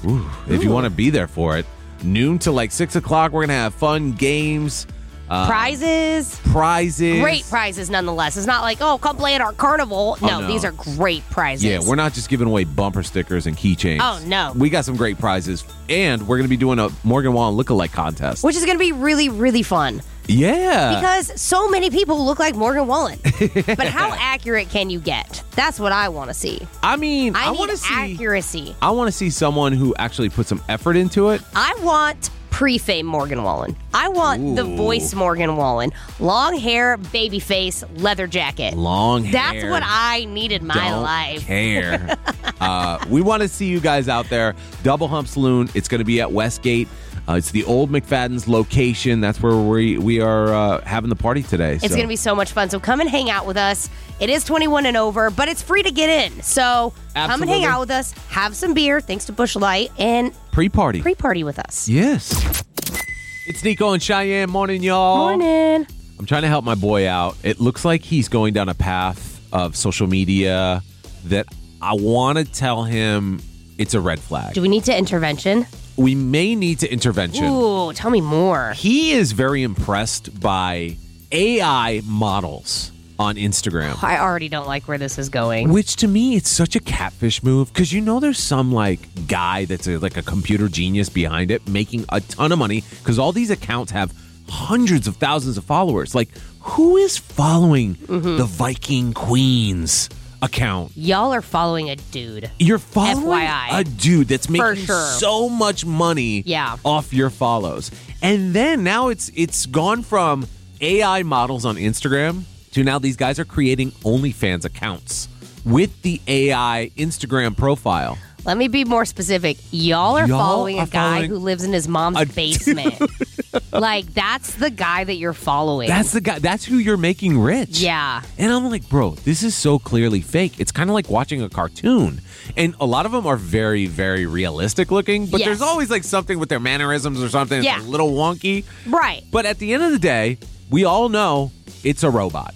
Ooh, if you want to be there for it, noon to like six o'clock, we're going to have fun games. Uh, prizes. Prizes. Great prizes, nonetheless. It's not like, oh, come play at our carnival. No, Oh, no. these are great prizes. Yeah, we're not just giving away bumper stickers and keychains. Oh, no. We got some great prizes. And we're going to be doing a Morgan Wallen lookalike contest. Which is going to be really, really fun. Yeah. Because so many people look like Morgan Wallen. But how accurate can you get? That's what I want to see. I mean, I, I need want to see accuracy. I want to see someone who actually put some effort into it. I want pre-fame Morgan Wallen. I want the Ooh. voice Morgan Wallen. Long hair, baby face, leather jacket. Long hair. That's what I needed in my Don't life. care. uh, we want to see you guys out there. Double Hump Saloon. It's going to be at Westgate. Uh, it's the old McFadden's location. That's where we we are uh, having the party today. It's going to be so much fun. So come and hang out with us. It is twenty-one and over, but it's free to get in. So come and hang Absolutely. out with us. Have some beer, thanks to Busch Light, and pre-party. pre-party with us. Yes. It's Nico and Cheyenne. Morning, y'all. Morning. I'm trying to help my boy out. It looks like he's going down a path of social media that I want to tell him it's a red flag. Do we need to intervention? We may need to intervention. Ooh, tell me more. He is very impressed by A I models on Instagram. I already don't like where this is going. Which to me, it's such a catfish move because you know there's some like guy that's a, like a computer genius behind it making a ton of money because all these accounts have hundreds of thousands of followers. Like, who is following Mm-hmm. the Viking Queens account? Y'all are following a dude. You're following F Y I. a dude that's For making sure. so much money Yeah. off your follows. And then now it's it's gone from A I models on Instagram to now these guys are creating OnlyFans accounts with the A I Instagram profile. Let me be more specific. Y'all are Y'all following are a guy following who lives in his mom's a- basement. Like, that's the guy that you're following. That's the guy. That's who you're making rich. Yeah. And I'm like, bro, this is so clearly fake. It's kind of like watching a cartoon. And a lot of them are very, very realistic looking, but Yes. there's always like something with their mannerisms or something that's Yeah. a little wonky. Right. But at the end of the day, we all know it's a robot.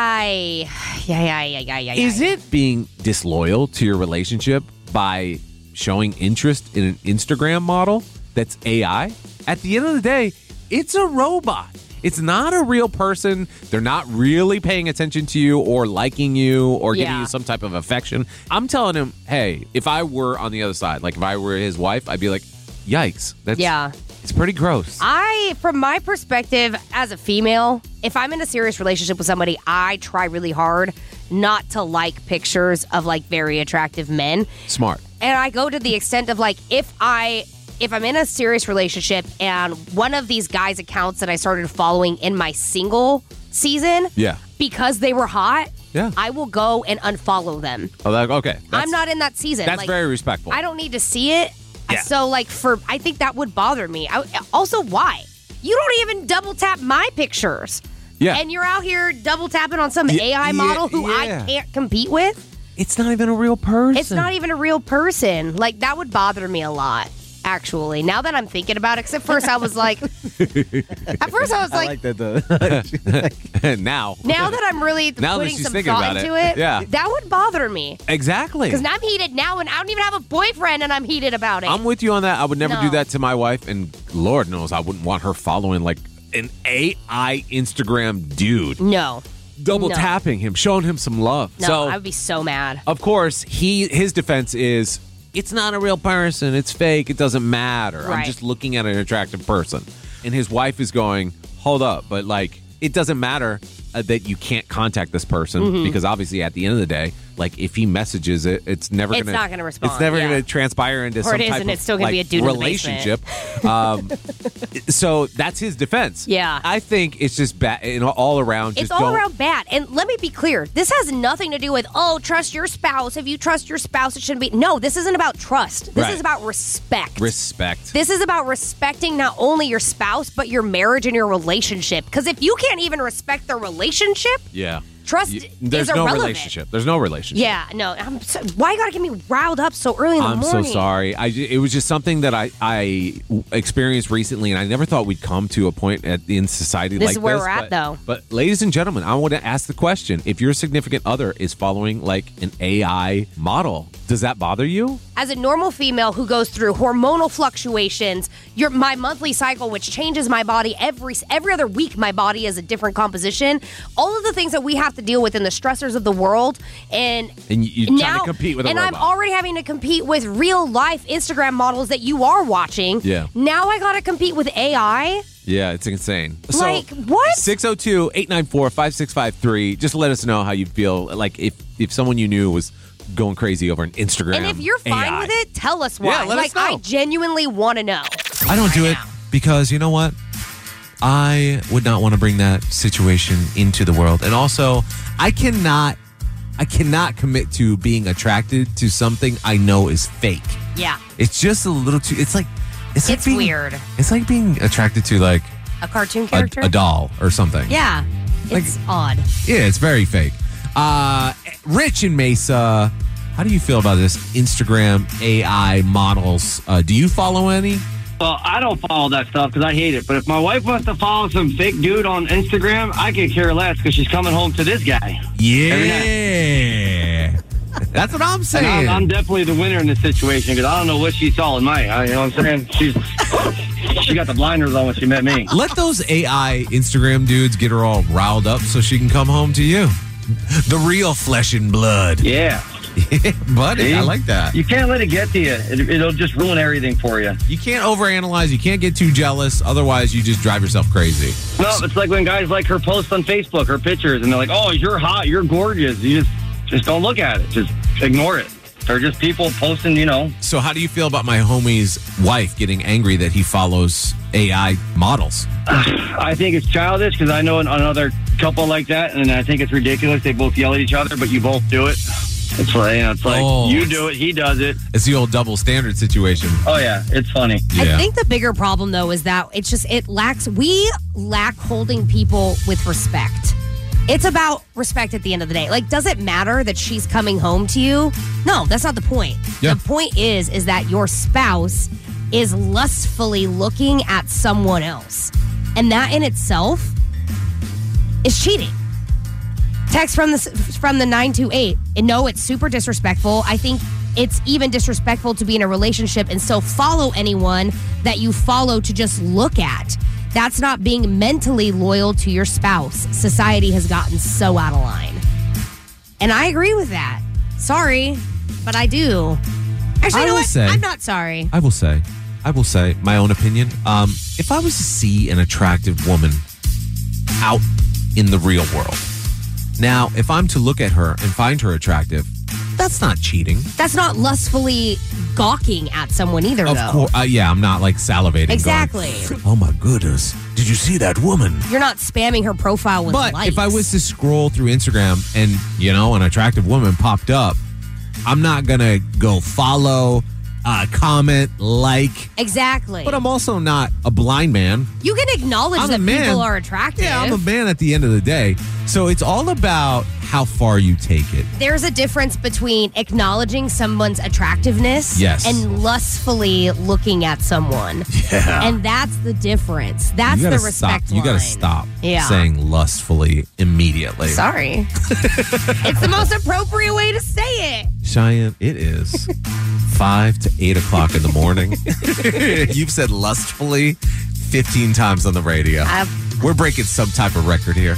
I. Yeah, yeah, yeah, yeah, yeah. Is yeah. it being disloyal to your relationship by showing interest in an Instagram model that's A I? At the end of the day, it's a robot. It's not a real person. They're not really paying attention to you or liking you or giving Yeah. you some type of affection. I'm telling him, hey, if I were on the other side, like if I were his wife, I'd be like, yikes. That's, Yeah. It's pretty gross. I, from my perspective as a female, if I'm in a serious relationship with somebody, I try really hard not to like pictures of like very attractive men. Smart. And I go to the extent of like, if I if I'm in a serious relationship and one of these guys' accounts that I started following in my single season, Yeah. because they were hot, Yeah. I will go and unfollow them. Oh, that, okay. I'm That's- not in that season. That's Like, very respectful. I don't need to see it. Yeah. So, like, for I think that would bother me. I, also, why? You don't even double tap my pictures. Yeah. And you're out here double tapping on some Yeah, A I yeah, model who yeah. I can't compete with. It's not even a real person. It's not even a real person. Like, that would bother me a lot, actually. Now that I'm thinking about it, because at first I was like, at first I was like, that the now. now that I'm really Now that putting she's some thinking thought about into it, it, yeah. that would bother me. Exactly. Because I'm heated now, and I don't even have a boyfriend, and I'm heated about it. I'm with you on that. I would never No. do that to my wife, and Lord knows I wouldn't want her following like an A I Instagram dude. No. Double No. tapping him, showing him some love. No, so I would be so mad. of course, he his defense is it's not a real person. It's fake. It doesn't matter. I'm Right. just looking at an attractive person. And his wife is going, hold up, but like it doesn't matter uh, that you can't contact this person Mhm. because obviously at the end of the day, like if he messages it, it's never It's gonna not gonna respond, It's never yeah. gonna transpire into Or some it is, type and of it's still gonna like, be a dude in the basement. relationship. um, so that's his defense. Yeah. I think it's just bad you know, all around. It's Just all don't- around bad. And let me be clear. This has nothing to do with, oh, trust your spouse. If you trust your spouse, it shouldn't be. No, this isn't about trust. This Right. is about respect. respect. This is about respecting not only your spouse, but your marriage and your relationship. Because if you can't even respect the relationship, Yeah. Trust You- there's is no irrelevant. relationship. There's no relationship. Yeah, no. I'm so, why you gotta get me riled up so early in the I'm morning? so sorry. I, ju- it was just something that I, I experienced recently, and I never thought we'd come to a point at, in society This like is where this. we're at, but, though. But, ladies and gentlemen, I want to ask the question: if your significant other is following like an A I model, does that bother you? As a normal female who goes through hormonal fluctuations, your my monthly cycle, which changes my body every every other week, my body is a different composition. All of the things that we have to deal with in the stressors of the world, and And you- you're now, trying to compete with a and I'm robot. already having to compete with real life Instagram models that you are watching. Yeah. Now I got to compete with A I. Yeah, it's insane. Like, what? six oh two, eight nine four, five six five three. Just let us know how you feel. Like if, if someone you knew was going crazy over an Instagram. And if you're fine A I. with it, tell us why. Yeah, let us like know. I genuinely want to know. I don't do it because you know what? I would not want to bring that situation into the world. And also, I cannot I cannot commit to being attracted to something I know is fake. Yeah. It's just a little too it's like it's, like It's being, weird. It's like being attracted to like A cartoon a, character? a doll or something. Yeah. It's odd. Yeah, it's very fake. Uh, Rich in Mesa, how do you feel about this Instagram A I models? Uh, do you follow any? Well, I don't follow that stuff because I hate it. But if my wife wants to follow some fake dude on Instagram, I could care less because she's coming home to this guy. Yeah. That's what I'm saying. And I'm, I'm definitely the winner in this situation because I don't know what she saw in my. I, you know what I'm saying? She's she got the blinders on when she met me. Let those A I Instagram dudes get her all riled up so she can come home to you. The real flesh and blood. Yeah. Buddy, See? I like that. You can't let it get to you. It, it'll just ruin everything for you. You can't overanalyze. You can't get too jealous. Otherwise, you just drive yourself crazy. No, it's like when guys like her post on Facebook, her pictures, and they're like, "Oh, you're hot, you're gorgeous." You just just don't look at it. Just ignore it. They're just people posting, you know. So how do you feel about my homie's wife getting angry that he follows A I models? I think it's childish because I know another couple like that, and I think it's ridiculous. They both yell at each other, but you both do it. It's like, you know, it's like Oh, you it's- do it, he does it. It's the old double standard situation. Oh yeah, it's funny. I think the bigger problem though is that it's just it lacks we lack holding people with respect. It's about respect at the end of the day. Like, does it matter that she's coming home to you? No, that's not the point. Yeah. The point is is that your spouse is lustfully looking at someone else. And that in itself is cheating. Text from the from the nine two eight. And no, it's super disrespectful. I think it's even disrespectful to be in a relationship and still follow anyone that you follow to just look at. That's not being mentally loyal to your spouse. Society has gotten so out of line. And I agree with that. Sorry, but I do. Actually, I you know will what? say- I'm not sorry. I will say, I will say my own opinion. Um, if I was to see an attractive woman out in the real world, now, if I'm to look at her and find her attractive, that's not cheating. That's not lustfully gawking at someone either, Of though. course, uh, yeah, I'm not like salivating. going, Exactly. oh my goodness, did you see that woman? You're not spamming her profile with But likes. if I was to scroll through Instagram and, you know, an attractive woman popped up, I'm not going to go follow, uh, comment, like. Exactly. But I'm also not a blind man. You can acknowledge I'm a that man. people are attractive. Yeah, I'm a man at the end of the day. So it's all about how far you take it. There's a difference between acknowledging someone's attractiveness Yes. and lustfully looking at someone. Yeah. And that's the difference. That's you the gotta respect stop. You got to line. stop Yeah. saying lustfully immediately. Sorry. It's the most appropriate way to say it. Cheyenne, it is five to eight o'clock in the morning. You've said lustfully fifteen times on the radio. I've- We're breaking some type of record here.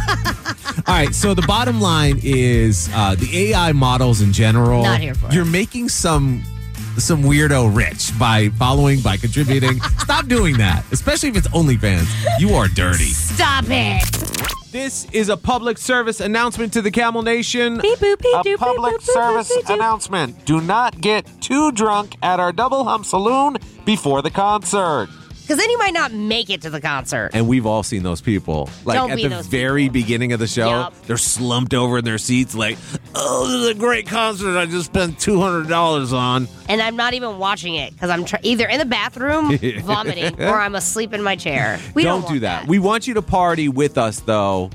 All right, so the bottom line is uh, the A I models in general. Not here for it. You're making some some weirdo rich by following, by contributing. Stop doing that, especially if it's OnlyFans. You are dirty. Stop it. This is a public service announcement to the Camel Nation. Beep, boop, beep, A doop, public beep, boop, boop, service beep, doop. announcement. Do not get too drunk at our Double Hump Saloon before the concert. Because then you might not make it to the concert. And we've all seen those people. Like Don't at be the those very beginning of the show, Yup. they're slumped over in their seats like, oh, this is a great concert I just spent two hundred dollars on. And I'm not even watching it because I'm tr- either in the bathroom vomiting or I'm asleep in my chair. We don't, do that. We want you to party with us, though.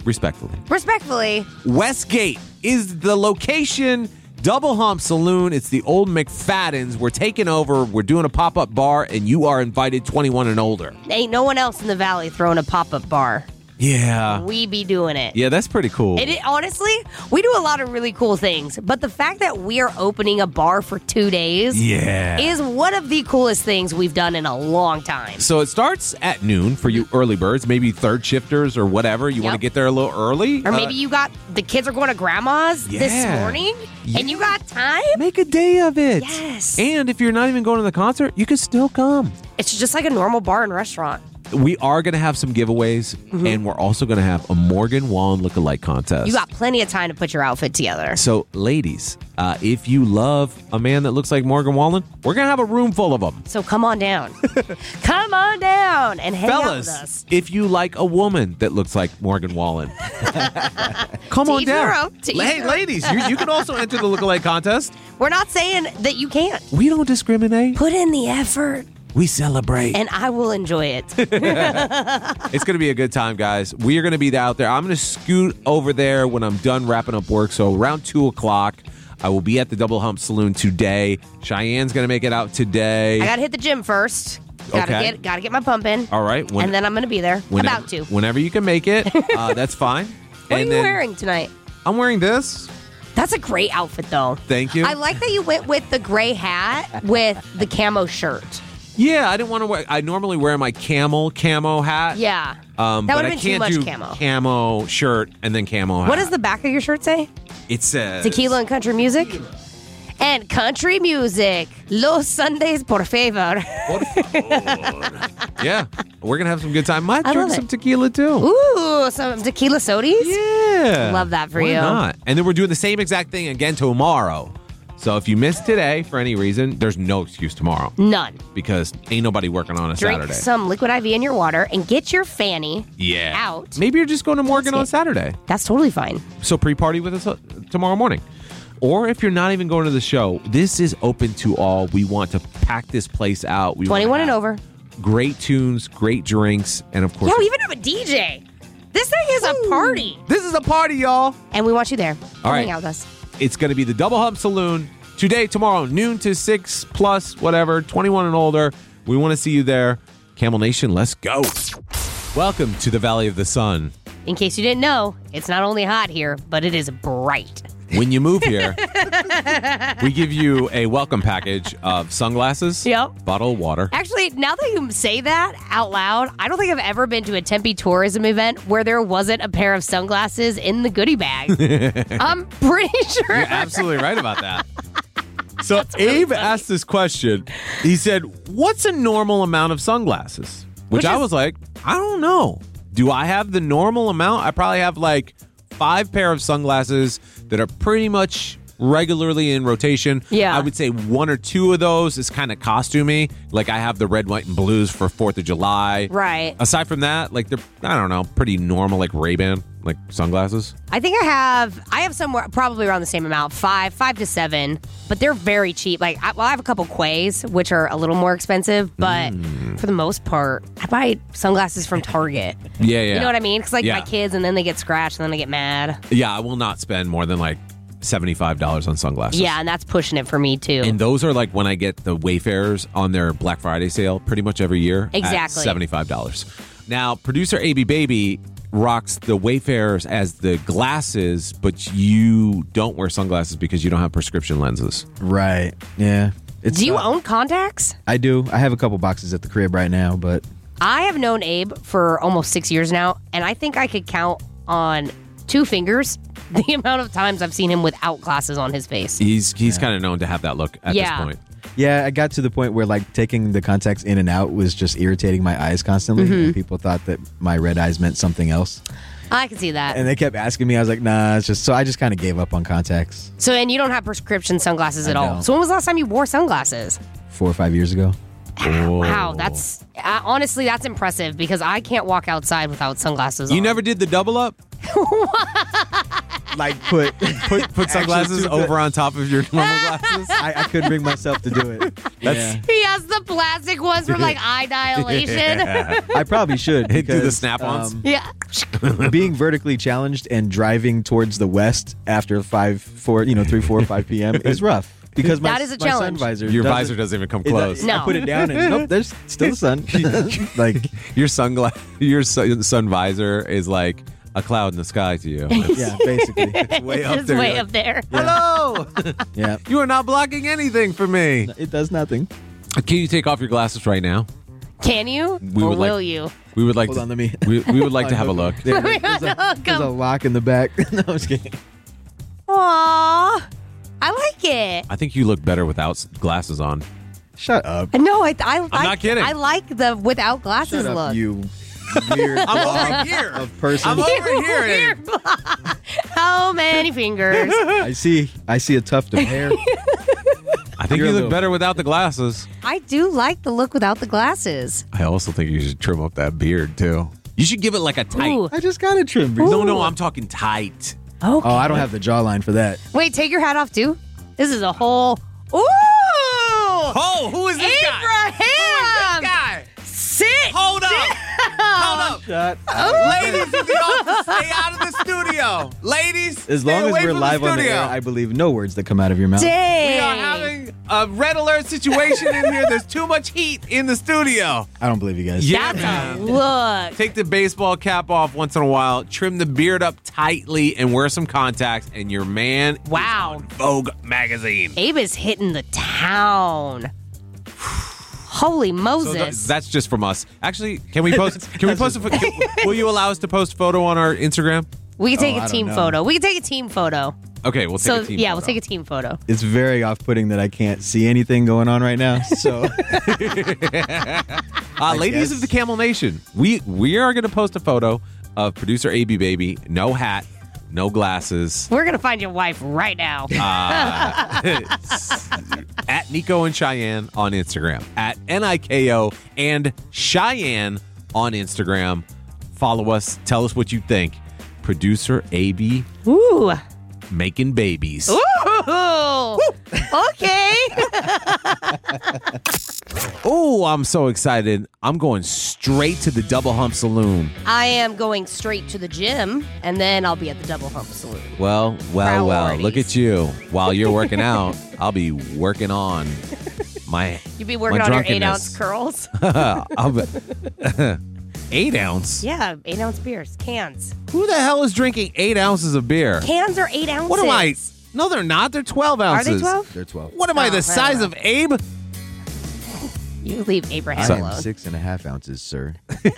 respectfully. Respectfully. Westgate is the location. Double Hump Saloon. It's the old McFadden's. We're taking over. We're doing a pop-up bar, and you are invited twenty-one and older. Ain't no one else in the valley throwing a pop-up bar. Yeah. We be doing it. Yeah, that's pretty cool. It, honestly, we do a lot of really cool things, but the fact that we are opening a bar for two days Yeah. is one of the coolest things we've done in a long time. So it starts at noon for you early birds, maybe third shifters or whatever. You want to Yep. get there a little early. Or maybe Uh, you got, the kids are going to grandma's this Yeah. morning, and you got time? Make a day of it. Yes. And if you're not even going to the concert, you can still come. It's just like a normal bar and restaurant. We are going to have some giveaways, and we're also going to have a Morgan Wallen lookalike contest. You got plenty of time to put your outfit together. So, ladies, uh, if you love a man that looks like Morgan Wallen, we're going to have a room full of them. So come on down. Come on down and hang out with Fellas, us. if you like a woman that looks like Morgan Wallen, come To on each their down. own, to each Hey, their own. ladies, you, you can also enter the lookalike contest. We're not saying that you can't. We don't discriminate. Put in the effort. We celebrate. And I will enjoy it. It's going to be a good time, guys. We are going to be out there. I'm going to scoot over there when I'm done wrapping up work. So around two o'clock, I will be at the Double Hump Saloon today. Cheyenne's going to make it out today. I got to hit the gym first. Gotta Okay. get gotta get my pump in. All right. When- and then I'm going to be there. whenever, About to. Whenever you can make it, uh, that's fine. What and are you then wearing tonight? I'm wearing this. That's a great outfit, though. Thank you. I like that you went with the gray hat with the camo shirt. Yeah, I didn't want to wear. I normally wear my camel camo hat. Yeah. Um, That but would've I been too can't much do camo. camo shirt and then camo hat. What does the back of your shirt say? It says Tequila and country music? And country music. Los Sundays, por favor. Yeah, we're gonna have some good time. Might I drink love some it. tequila too. Ooh, some tequila sodies? Yeah, Love that for Why you. not? And then we're doing the same exact thing again tomorrow. So if you missed today for any reason, there's no excuse tomorrow None. because ain't nobody working on a Drink Saturday. some liquid I V in your water and get your fanny yeah, out. Maybe you're just going to Morgan That's on it. Saturday. That's totally fine. So pre-party with us uh, tomorrow morning. Or if you're not even going to the show, this is open to all. We want to pack this place out. We twenty-one want and to over. have Great tunes, great drinks, and of course, Yeah, we even have a D J. This thing is a party. this is a party, y'all. And we want you there. All right. Hang out with us. It's going to be the Double Hump Saloon today, tomorrow, noon to six plus, whatever, twenty-one and older. We want to see you there. Camel Nation, let's go. Welcome to the Valley of the Sun. In case you didn't know, it's not only hot here, but it is bright. When you move here, we give you a welcome package of sunglasses, Yep. bottle of water. Actually, now that you say that out loud, I don't think I've ever been to a Tempe tourism event where there wasn't a pair of sunglasses in the goodie bag. I'm pretty sure. You're absolutely right about that. So Abe asked this question. He said, what's a normal amount of sunglasses? Which, Which I is- was like, I don't know. Do I have the normal amount? I probably have like five pair of sunglasses that are pretty much regularly in rotation. Yeah. I would say one or two of those is kind of costumey. Like I have the red, white, and blues for fourth of July. Right. Aside from that, like they're, I don't know, pretty normal, like Ray-Ban, like sunglasses. I think I have I have somewhere probably around the same amount, five, five to seven, but they're very cheap. Like, I, well, I have a couple Quays, which are a little more expensive, but Mm. for the most part, I buy sunglasses from Target. Yeah, yeah. You know what I mean? Because like Yeah. my kids, and then they get scratched, and then they get mad. Yeah, I will not spend more than like seventy-five dollars on sunglasses. Yeah, and that's pushing it for me too. And those are like when I get the Wayfarers on their Black Friday sale pretty much every year. Exactly. At seventy-five dollars. Now, producer A B Baby rocks the Wayfarers as the glasses, but you don't wear sunglasses because you don't have prescription lenses. Right. Yeah. It's, Do you uh, own contacts? I do. I have a couple boxes at the crib right now, but I have known Abe for almost six years now, and I think I could count on two fingers the amount of times I've seen him without glasses on his face. He's he's kind of known to have that look at Yeah. this point. yeah, I got to the point where like taking the contacts in and out was just irritating my eyes constantly. Mhm. And people thought that my red eyes meant something else. I can see that. And they kept asking me. I was like, nah, it's just so I just kind of gave up on contacts So, and you don't have prescription sunglasses I at all. don't. So, when was the last time you wore sunglasses? four or five years ago. Wow, that's uh, honestly that's impressive because I can't walk outside without sunglasses You on. never did the double up? Like put put put sunglasses Actually, to the- over on top of your normal glasses? I, I couldn't bring myself to do it. That's He just the plastic ones from like eye dilation. I probably should. Do the because, snap-ons? um, Yeah. being vertically challenged and driving towards the west after five, four, you know, three, four, five p.m. is rough. Because my, That is a my sun challenge. visor, Your doesn't- visor doesn't even come it- close. I No. put it down and nope, there's still the sun. like Your sunglass, your sun, sun visor is like a cloud in the sky to you. It's yeah, basically. it's way up It's there. way You're up there. Hello. Yeah, You are not blocking anything for me. it does nothing. Can you take off your glasses right now? Can you? We or would like- will you? We would like Hold to. on, let me. We, we would like to have a look. There- We there's, got a, to there's a come. lock in the back. No, I'm just kidding. Aww. I like it. I think you look better without s- glasses on. Shut up. No, I, I, I'm not kidding. I like the without glasses Shut up, look. you weird I'm blob over here. of person. I'm over here. How many fingers? I see. I see a tuft of hair. I think You're you a look little- better without the glasses. I do like the look without the glasses. I also think you should trim up that beard too. You should give it like a tight. Ooh. I just got a trim. Breeze. No, no, I'm talking tight. Okay. Oh, I don't have the jawline for that. Wait, take your hat off too. This is a whole. Ooh! Oh, who is this guy? Abraham! Guy. Sit. Hold up. Hold up. Shut Ladies in the office, stay out of the studio. Ladies, As stay long as away we're from live the on the studio. air, I believe no words that come out of your mouth. Dang. We are having a red alert situation in here. There's too much heat in the studio. I don't believe you guys. Yeah, That's man. a look. Take the baseball cap off once in a while, trim the beard up tightly, and wear some contacts, and your man Wow. is on Vogue magazine. Abe is hitting the town. Holy So Moses. th- that's just from us. Actually, can we post? Can we post a? pho- Can, will you allow us to post a photo on our Instagram? we can take Oh, I a don't team know. photo. We can take a team photo. Okay, we'll take So a team. yeah, photo. we'll take a team photo. It's very off-putting that I can't see anything going on right now. So Uh, ladies guess. of the Camel Nation, we we are going to post a photo of producer A B Baby, no hat, no glasses, We're gonna find your wife right now. uh, at Nico and Cheyenne on Instagram, at N I K O and Cheyenne on Instagram. Follow us. Tell us what you think. Producer A B Ooh. making babies. Ooh. Okay. Oh, I'm so excited. I'm going straight to the Double Hump Saloon. I am going straight to the gym, and then I'll be at the Double Hump Saloon. Well, well, well. Priorities. Look at you. While you're working out, I'll be working on my You'd be working my on your eight ounce drunkenness. curls. I'll be- eight ounce? Yeah, eight ounce beers, cans. Who the hell is drinking eight ounces of beer? Cans are eight ounces. What am I? No, they're not. They're twelve Are ounces. they twelve? they're twelve. What am I, Oh, I the don't size know. of Abe? You leave Abraham I am alone. six and a half ounces, sir.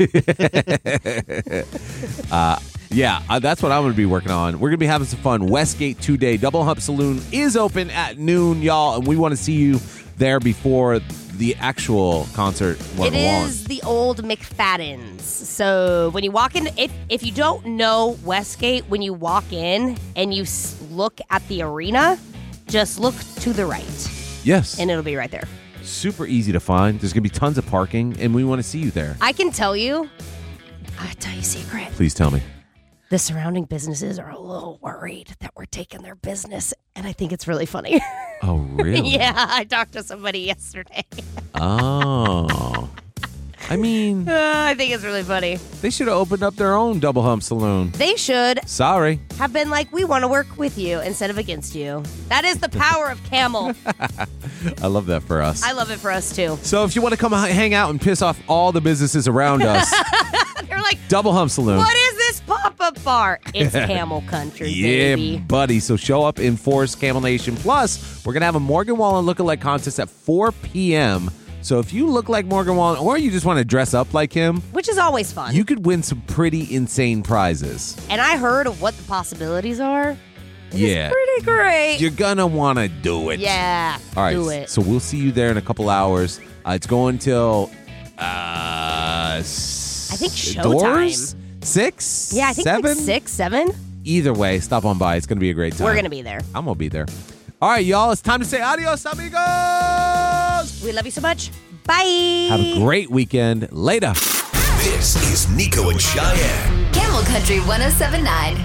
uh, yeah, uh, that's what I'm going to be working on. We're going to be having some fun. Westgate two-day Double Hump Saloon is open at noon, y'all, and we want to see you there before the actual concert. It is the old McFadden's. So when you walk in, if if you don't know Westgate, when you walk in and you s- look at the arena, just look to the right, Yes. and it'll be right there. Super easy to find. There's going to be tons of parking, and we want to see you there. I can tell you, I'll tell you a secret. Please tell me. The surrounding businesses are a little worried that we're taking their business, and I think it's really funny. Oh, really? Yeah, I talked to somebody yesterday. Oh. I mean, Uh, I think it's really funny. they should have opened up their own Double Hump Saloon. They should Sorry. have been like, we want to work with you instead of against you. That is the power of Camel. I love that for us. I love it for us, too. So if you want to come h- hang out and piss off all the businesses around us, They're like, Double Hump Saloon. what is this pop-up bar? It's Camel Country, Yeah, baby. buddy. So show up in Forest Camel Nation. Plus, we're going to have a Morgan Wallen lookalike contest at four p.m. So if you look like Morgan Wallen or you just want to dress up like him, Which is always fun. you could win some pretty insane prizes. and I heard of what the possibilities are. Yeah. Pretty great. You're going to want to do it. Yeah, All right. do it. So we'll see you there in a couple hours. Uh, it's going till uh, I think showtime. Doors? Six? yeah, I think seven? like six, seven. Either way, stop on by. It's going to be a great time. We're going to be there. I'm going to be there. All right, y'all. It's time to say adios, amigos. We love you so much. Bye. Have a great weekend. Later. This is Nico and Cheyenne. Camel Country ten seventy-nine.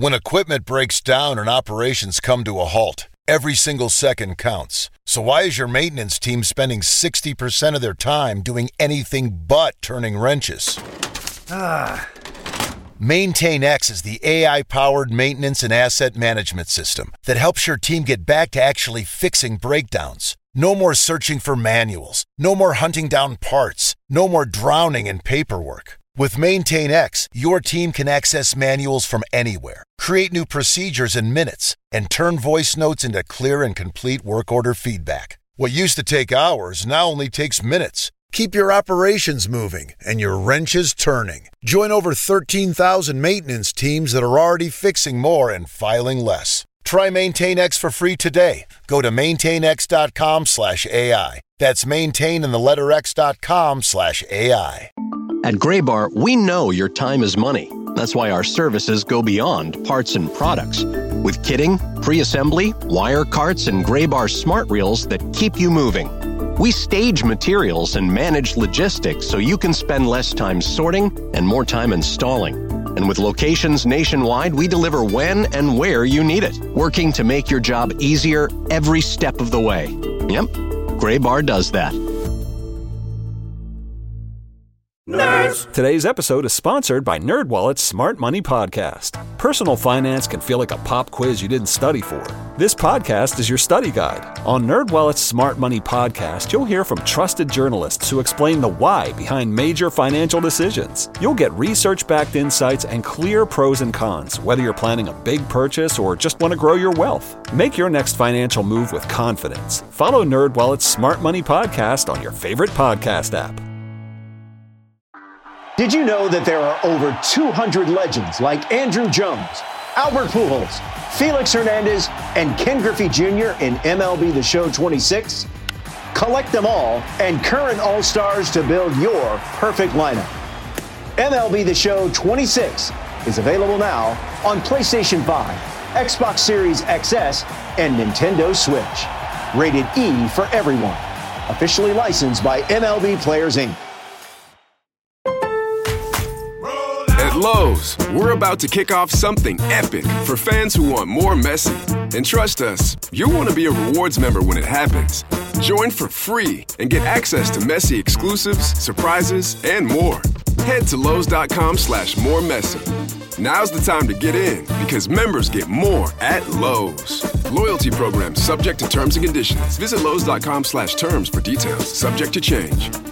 When equipment breaks down and operations come to a halt, every single second counts. So why is your maintenance team spending sixty percent of their time doing anything but turning wrenches? Ah. MaintainX is the A I-powered maintenance and asset management system that helps your team get back to actually fixing breakdowns. No more searching for manuals. No more hunting down parts. No more drowning in paperwork. With MaintainX, your team can access manuals from anywhere, create new procedures in minutes, and turn voice notes into clear and complete work order feedback. What used to take hours now only takes minutes. Keep your operations moving and your wrenches turning. Join over thirteen thousand maintenance teams that are already fixing more and filing less. Try MaintainX for free today. Go to maintainx.com slash AI. That's maintain and the letter x.com slash AI. At Graybar, we know your time is money. That's why our services go beyond parts and products. With kitting, pre-assembly, wire carts, and Graybar smart reels that keep you moving. We stage materials and manage logistics so you can spend less time sorting and more time installing. And with locations nationwide, we deliver when and where you need it, working to make your job easier every step of the way. Yep, Graybar does that. Nerds! Today's episode is sponsored by NerdWallet's Smart Money Podcast. Personal finance can feel like a pop quiz you didn't study for. This podcast is your study guide. On NerdWallet's Smart Money Podcast, you'll hear from trusted journalists who explain the why behind major financial decisions. You'll get research-backed insights and clear pros and cons, whether you're planning a big purchase or just want to grow your wealth. Make your next financial move with confidence. Follow NerdWallet's Smart Money Podcast on your favorite podcast app. Did you know that there are over two hundred legends like Andrew Jones, Albert Pujols, Felix Hernandez, and Ken Griffey Junior in M L B The Show twenty-six? Collect them all and current All-Stars to build your perfect lineup. M L B The Show twenty-six is available now on PlayStation five, Xbox Series X S, and Nintendo Switch. Rated E for everyone. Officially licensed by M L B Players, Incorporated. At Lowe's, we're about to kick off something epic for fans who want more Messi. And trust us, you'll want to be a rewards member when it happens. Join for free and get access to Messi exclusives, surprises, and more. Head to Lowe's.com slash more Messi. Now's the time to get in because members get more at Lowe's. Loyalty program subject to terms and conditions. Visit Lowe's.com slash terms for details. Subject to change.